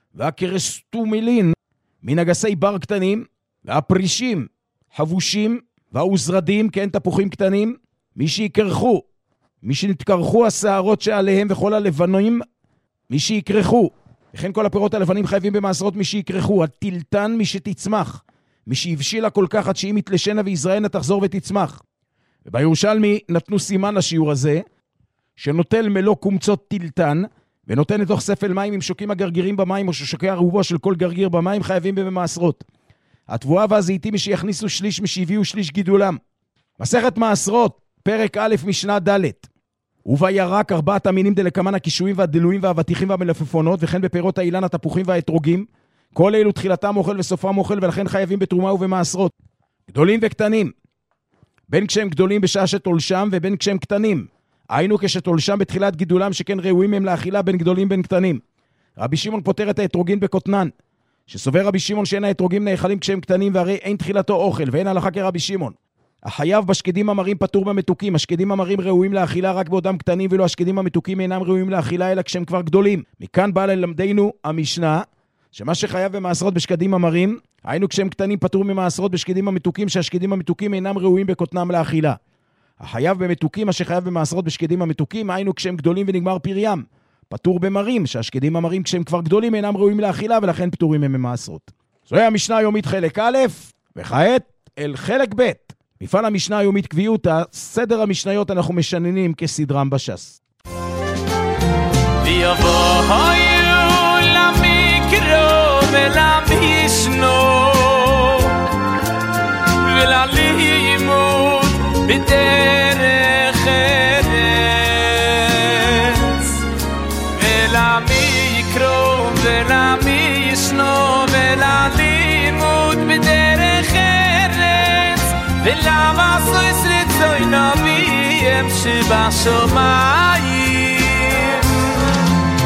והקרסטומילין מן אגסי בר קטנים, והפרישים חבושים והעוזרדים, כן תפוחים קטנים, מי שיקרחו, מי שנתקרחו השערות שעליהם וכל הלבנים מי שיקרחו, וכן כל הפירות הלבנים חייבים במעשרות מי שיקרחו. הטילטן מי שתצמח, מי שהבשילה כל כך עד שהיא מתלשנה ויזרענה תחזור ותצמח. ובירושלמי נתנו סימן לשיעור הזה, שנוטל מלוא קומצות טילטן, ונותן לתוך ספל מים עם שוקים הגרגירים במים, או ששוקי הרובו של כל גרגיר במים חייבים במעשרות. התבואה והזיתים מי שיכניסו שליש מי שהביאו שליש גידולם. מסכת מעשרות, פרק א' משנה ד'. ובירק ארבעת המינים דלקמן הקישואים והדלויים והאבטיחים והמלפפונות, וכן בפירות האילן התפוחים והאתרוגים. כל אלו תחילתם אוכל וסופם אוכל, ולכן חייבים בתרומה ובמעשרות. גדולים וקטנים, בין כשהם גדולים בשעה שתולשם, ובין כשהם קטנים. היינו כשתולשם בתחילת גידולם, שכן ראויים הם לאכילה בין גדולים בין קטנים. רבי שמעון פותר את האתרוגין בקוטנן, שסובר רבי שמעון שאין האתרוגים נאכלים כשהם קטנים, והרי אין תחילתו אוכל, ואין הלכה כרבי שמעון. החייב בשקדים המרים פטור במתוקים, השקדים המרים ראויים לאכילה רק בעודם קטנים, ואילו השקדים המתוקים אינם ראויים לאכילה אלא כשהם כבר גדולים. מכאן בא ללמדנו המשנה, שמה שחייב במעשרות בשקדים המרים, היינו כשהם קטנים פטור ממעשרות בשקדים המתוקים, שהשקדים המתוקים אינם ראויים בקוטנם לאכילה. החייב במתוקים, מה שחייב במעשרות בשקדים המתוקים, היינו כשהם גדולים ונגמר פריים, פטור במרים, שהשקדים המרים כשהם כבר גדולים אינם ראויים לאכילה, ולכן פטורים הם ממעשרות. זוהי המשנה היומית חלק א', וכעת אל חלק ב'. מפעל המשנה היומית קביעותה, סדר המשניות אנחנו משננים כסדרם בש"ס. ויבואו למקרא ולמשנה וללימוד בדרך ארץ, ולמקרא ולמשנה וללימוד בדרך ארץ, ולמה סויס רצוי נביאים שבשמיים,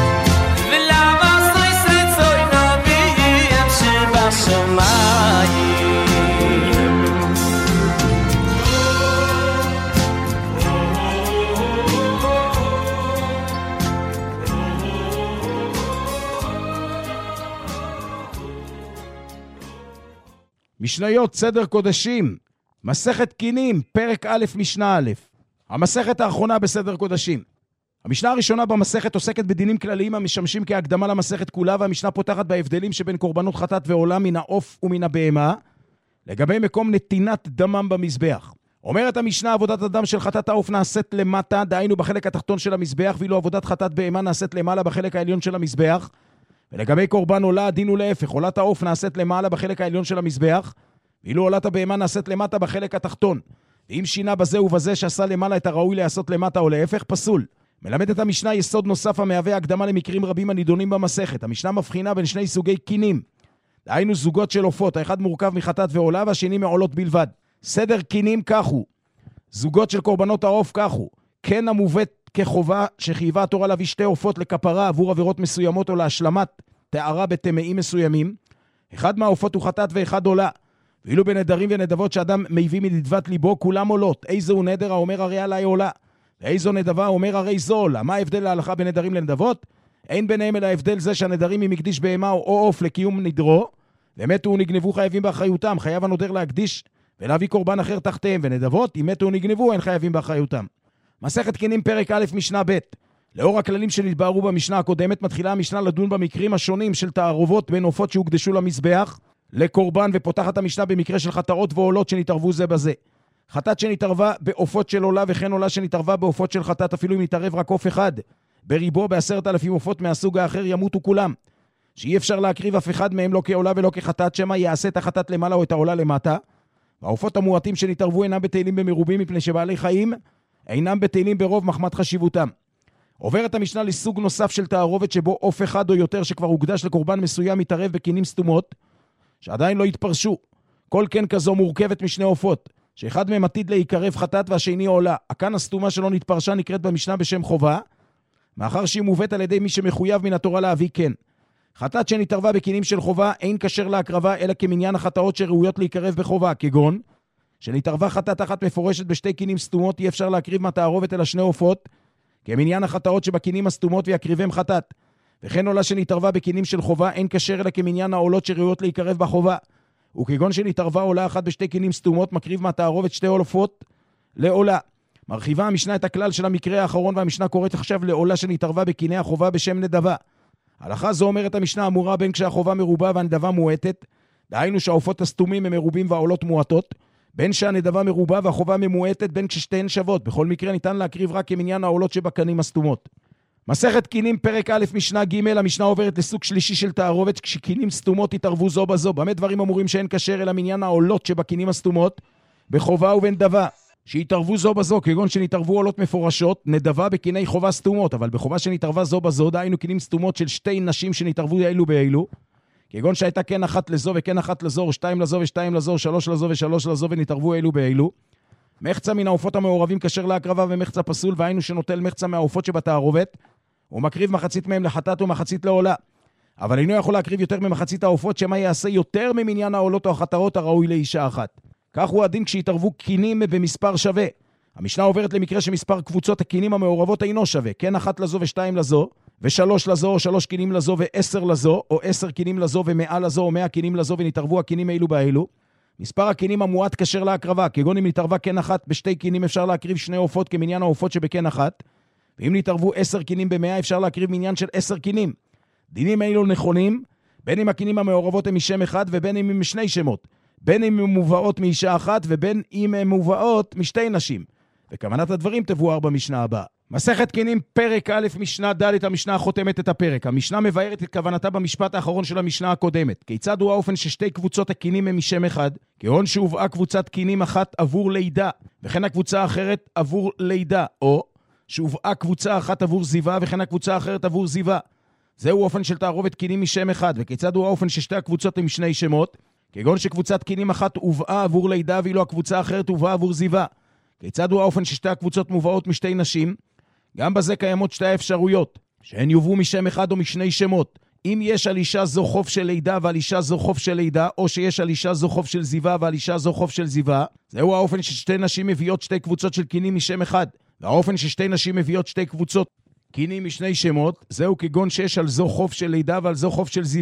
משניות סדר קודשים, מסכת קינים, פרק א' משנה א'. המסכת האחרונה בסדר קודשים. המשנה הראשונה במסכת עוסקת בדינים כלליים המשמשים כהקדמה למסכת כולה, והמשנה פותחת בהבדלים שבין קורבנות חטאת ועולה מן העוף ומן הבהמה, לגבי מקום נתינת דמם במזבח. אומרת המשנה, עבודת הדם של חטאת העוף נעשית למטה, דהיינו בחלק התחתון של המזבח, ואילו עבודת חטאת בהמה נעשית למעלה בחלק העליון של המזבח. ולגבי קורבן עולה, הדין הוא להפך, עולת העוף נעשית למעלה בחלק העליון של המזבח, ואילו עולת הבהמה נעשית למטה בחלק התחתון. ואם שינה בזה ובזה שעשה למעלה את הראוי לעשות למטה או להפך, פסול. מלמדת המשנה יסוד נוסף המהווה הקדמה למקרים רבים הנידונים במסכת. המשנה מבחינה בין שני סוגי קינים, דהיינו זוגות של עופות, האחד מורכב מחטאת ועולה והשני מעולות בלבד. סדר קינים כך הוא, זוגות של קורבנות העוף כך הוא, כן המובאת כחובה שחייבה התורה להביא שתי עופות לכפרה עבור עבירות מסוימות או להשלמת תארה בטמאים מסוימים. אחד מהעופות הוא חטאת ואחד עולה. ואילו בנדרים ונדבות שאדם מביא מדדבת ליבו, כולם עולות. איזו נדר האומר הרי עלי עולה, ואיזו נדבה אומר הרי זו עולה. מה ההבדל להלכה בנדרים לנדבות? אין ביניהם אלא ההבדל זה שהנדרים אם הקדיש בהמה או עוף לקיום נדרו, ומתו ונגנבו חייבים באחריותם, חייב הנודר להקדיש ולהביא קורבן אחר תחתיהם, ונדבות אם מתו ונגנבו אין חייבים באחריותם. מסכת קינים פרק א' משנה ב'. לאור הכללים שנתבהרו במשנה הקודמת, מתחילה המשנה לדון במקרים השונים של תערובות בין עופות שהוקדשו למזבח לקורבן, ופותחת המשנה במקרה של חטאות ועולות שנתערבו זה בזה. חטאת שנתערבה בעופות של עולה, וכן עולה שנתערבה בעופות של חטאת, אפילו אם נתערב רק עוף אחד בריבו בעשרת אלפים עופות מהסוג האחר, ימותו כולם. שאי אפשר להקריב אף אחד מהם לא כעולה ולא כחטאת, שמא יעשה את החטאת למעלה או את העולה למטה. והעופות המועטים שנתערבו אינם בטלים במרובים, מפני שבעלי חיים אינם בטלים ברוב מחמת חשיבותם. עוברת המשנה לסוג נוסף של תערובת שבו עוף אחד או יותר שכבר הוקדש לקורבן מסוים מתערב בקינים סתומות שעדיין לא התפרשו. כל כן כזו מורכבת משני עופות, שאחד מהם עתיד להיקרב חטאת והשני עולה. הכאן הסתומה שלא נתפרשה נקראת במשנה בשם חובה, מאחר שהיא מובאת על ידי מי שמחויב מן התורה להביא כן. חטאת שנתערבה בקינים של חובה אין כשר להקרבה אלא כמניין החטאות שראויות להיקרב בחובה, כגון שנתערבה חטאת אחת מפורשת בשתי קינים סתומות, אי אפשר להקריב מהתערובת אלא שני עופות כמניין החטאות שבקינים הסתומות ויקריבם חטאת. וכן עולה שנתערבה בקינים של חובה אין כשר אלא כמניין העולות שראויות להיקרב בחובה, וכגון שנתערבה עולה אחת בשתי קינים סתומות, מקריב מהתערובת שתי עופות לעולה. מרחיבה המשנה את הכלל של המקרה האחרון, והמשנה קוראת עכשיו לעולה שנתערבה בקיני החובה בשם נדבה. הלכה זו אומרת המשנה אמורה בין כשהחובה מרובה והנדבה מועטת, דהיינו שהעופות הסתומים הם מרובים והעולות מועטות, בין שהנדבה מרובה והחובה ממועטת, בין כששתיהן שוות. בכל מקרה ניתן להקריב רק כמניין העולות שבקנים הסתומות. מסכת קינים פרק א' משנה ג'. המשנה עוברת לסוג שלישי של תערובת, כשקינים סתומות התערבו זו בזו. במה דברים אמורים שאין כשר אלא מניין העולות שבקינים הסתומות בחובה ובנדבה שהתערבו זו בזו, כגון שנתערבו עולות מפורשות נדבה בקיני חובה סתומות, אבל בחובה שנתערבה זו בזו, דהיינו קינים סתומות של שתי נשים שנתערבו אלו באלו, כגון שהייתה כן אחת לזו וכן אחת לזו, או שתיים לזו ושתיים לזו, שלוש לזו ושלוש לזו, ונתערבו אלו באלו. מחצה מן העופות המעורבים כשר להקרבה ומחצה פסול, והיינו שנוטל מחצה מהעופות שבתערובת ומקריב מחצית מהם לחטאת ומחצית לעולה. אבל אינו יכול להקריב יותר ממחצית העופות, שמה יעשה יותר ממניין העולות או החטאות הראוי לאישה אחת. כך הוא הדין כשהתערבו קינים במספר שווה. המשנה עוברת למקרה שמספר קבוצות הקינים המעורבות אינו שווה, כן אחת לזו ושתיים לזו, ושלוש לזו, או שלוש קינים לזו ועשר לזו, או עשר קינים לזו ומאה לזו, או מאה קינים לזו, ונתערבו הקינים האלו באלו. מספר הקינים המועט כשר להקרבה, כגון אם נתערבה כן אחת בשתי קינים אפשר להקריב שני עופות כמניין העופות שבכן אחת, ואם נתערבו עשר קינים במאה אפשר להקריב מניין של עשר קינים. דינים אלו נכונים, בין אם הקינים המעורבות הם משם אחד ובין אם הם משני שמות, בין אם הם מובאות מאישה אחת ובין אם הם מובאות משתי נשים. וכוונת הדברים תבואר במשנה הבאה. מסכת קינים פרק א' משנה ד'. המשנה החותמת את הפרק. המשנה מבארת את כוונתה במשפט האחרון של המשנה הקודמת. כיצד הוא האופן ששתי קבוצות הקינים הם משם אחד? כהון שהובאה קבוצת קינים אחת עבור לידה, וכן הקבוצה האחרת עבור לידה, או שהובאה קבוצה אחת עבור זיווה, וכן הקבוצה האחרת עבור זיווה. זהו אופן של תערובת קינים משם אחד. וכיצד הוא האופן ששתי הקבוצות הם משני שמות? כגון שקבוצת קינים אחת הובאה עבור לידה, ואילו הקבוצה האחרת הובאה עבור זיווה. כיצד הוא האופן ששתי הקבוצות מובאות משתי נשים? גם בזה קיימות שתי האפשרויות, שהן יובאו משם אחד או משני שמות. אם יש על אישה זו חוף של לידה ועל אישה זו חוף של לידה, או שיש על אישה זו חוף של זיווה ועל אישה זו חוף של זיווה, זהו האופן ששתי נשים מביאות שתי קבוצות של קינים משם אחד. והאופן ששתי נשים מביאות שתי קבוצות קינים משני שמות, זהו כגון שיש על זו חוף של לידה ועל זו חוף של זיווה.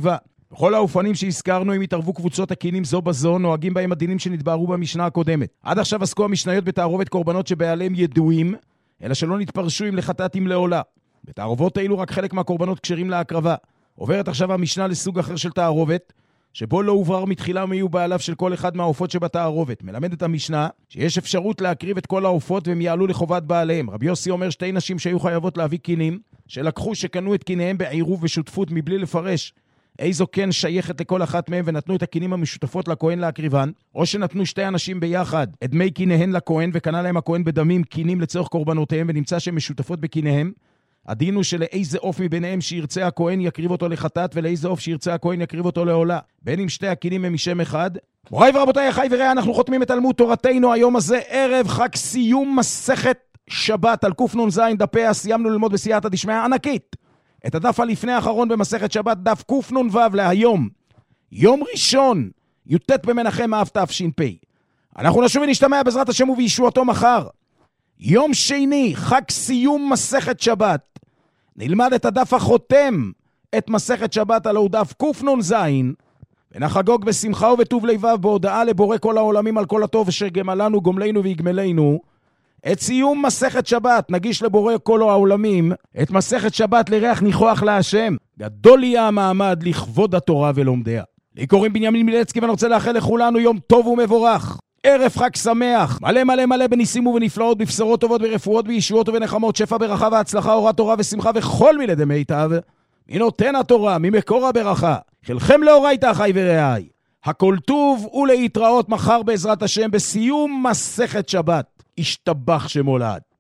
בכל האופנים שהזכרנו, אם התערבו קבוצות הקינים זו בזו, נוהגים בהם הדינים שנתבהרו במשנה הקודמת. עד עכשיו עסקו המשניות בתערובת קורבנות שבעליהם ידועים, אלא שלא נתפרשו עם לחטאתים לעולה. בתערובות האלו רק חלק מהקורבנות כשרים להקרבה. עוברת עכשיו המשנה לסוג אחר של תערובת, שבו לא הוברר מתחילה מי הוא בעליו של כל אחד מהעופות שבתערובת. מלמדת המשנה שיש אפשרות להקריב את כל העופות והם יעלו לחובת בעליהם. רבי יוסי אומר שתי נשים שהיו חייבות להביא קינים, שלקחו שקנו את קיניהם בעירוב ושותפות מבלי לפרש איזו כן שייכת לכל אחת מהם ונתנו את הקינים המשותפות לכהן להקריבן, או שנתנו שתי אנשים ביחד את דמי קיניהן לכהן וקנה להם הכהן בדמים קינים לצורך קורבנותיהם ונמצא שהן משותפות בקיניהם. הדין הוא שלאיזה עוף מביניהם שירצה הכהן יקריב אותו לחטאת ולאיזה עוף שירצה הכהן יקריב אותו לעולה, בין אם שתי הקינים הם משם אחד. מוריי ורבותיי, אחי ורעי, אנחנו חותמים את תלמוד תורתנו היום הזה ערב חג סיום מסכת שבת על קנ"ז דפיה. סיימנו ללמוד בסייעתא דשמיא ענקית את הדף הלפני האחרון במסכת שבת, דף קנ"ו להיום, יום ראשון, י"ט במנחם אב תש"פ. אנחנו נשוב ונשתמע בעזרת השם ובישועתו מחר, יום שני, חג סיום מסכת שבת. נלמד את הדף החותם את מסכת שבת על דף קנ"ז, ונחגוג בשמחה ובטוב לבב בהודעה לבורא כל העולמים על כל הטוב אשר גמלנו גומלנו ויגמלנו. את סיום מסכת שבת נגיש לבורא כל העולמים את מסכת שבת לריח ניחוח להשם. גדול יהיה המעמד לכבוד התורה ולומדיה. לי קוראים בנימין מילצקי ואני רוצה לאחל לכולנו יום טוב ומבורך, ערב חג שמח, מלא מלא מלא בניסים ובנפלאות, בפסרות טובות ברפואות בישועות ובנחמות, שפע ברכה והצלחה, אורת תורה ושמחה וכל מילי דמיטב מי נותן התורה, ממקור הברכה. חלכם לאורייתא אחי ורעי, הכל טוב ולהתראות מחר בעזרת השם בסיום מסכת שבת. השתבח שמולד.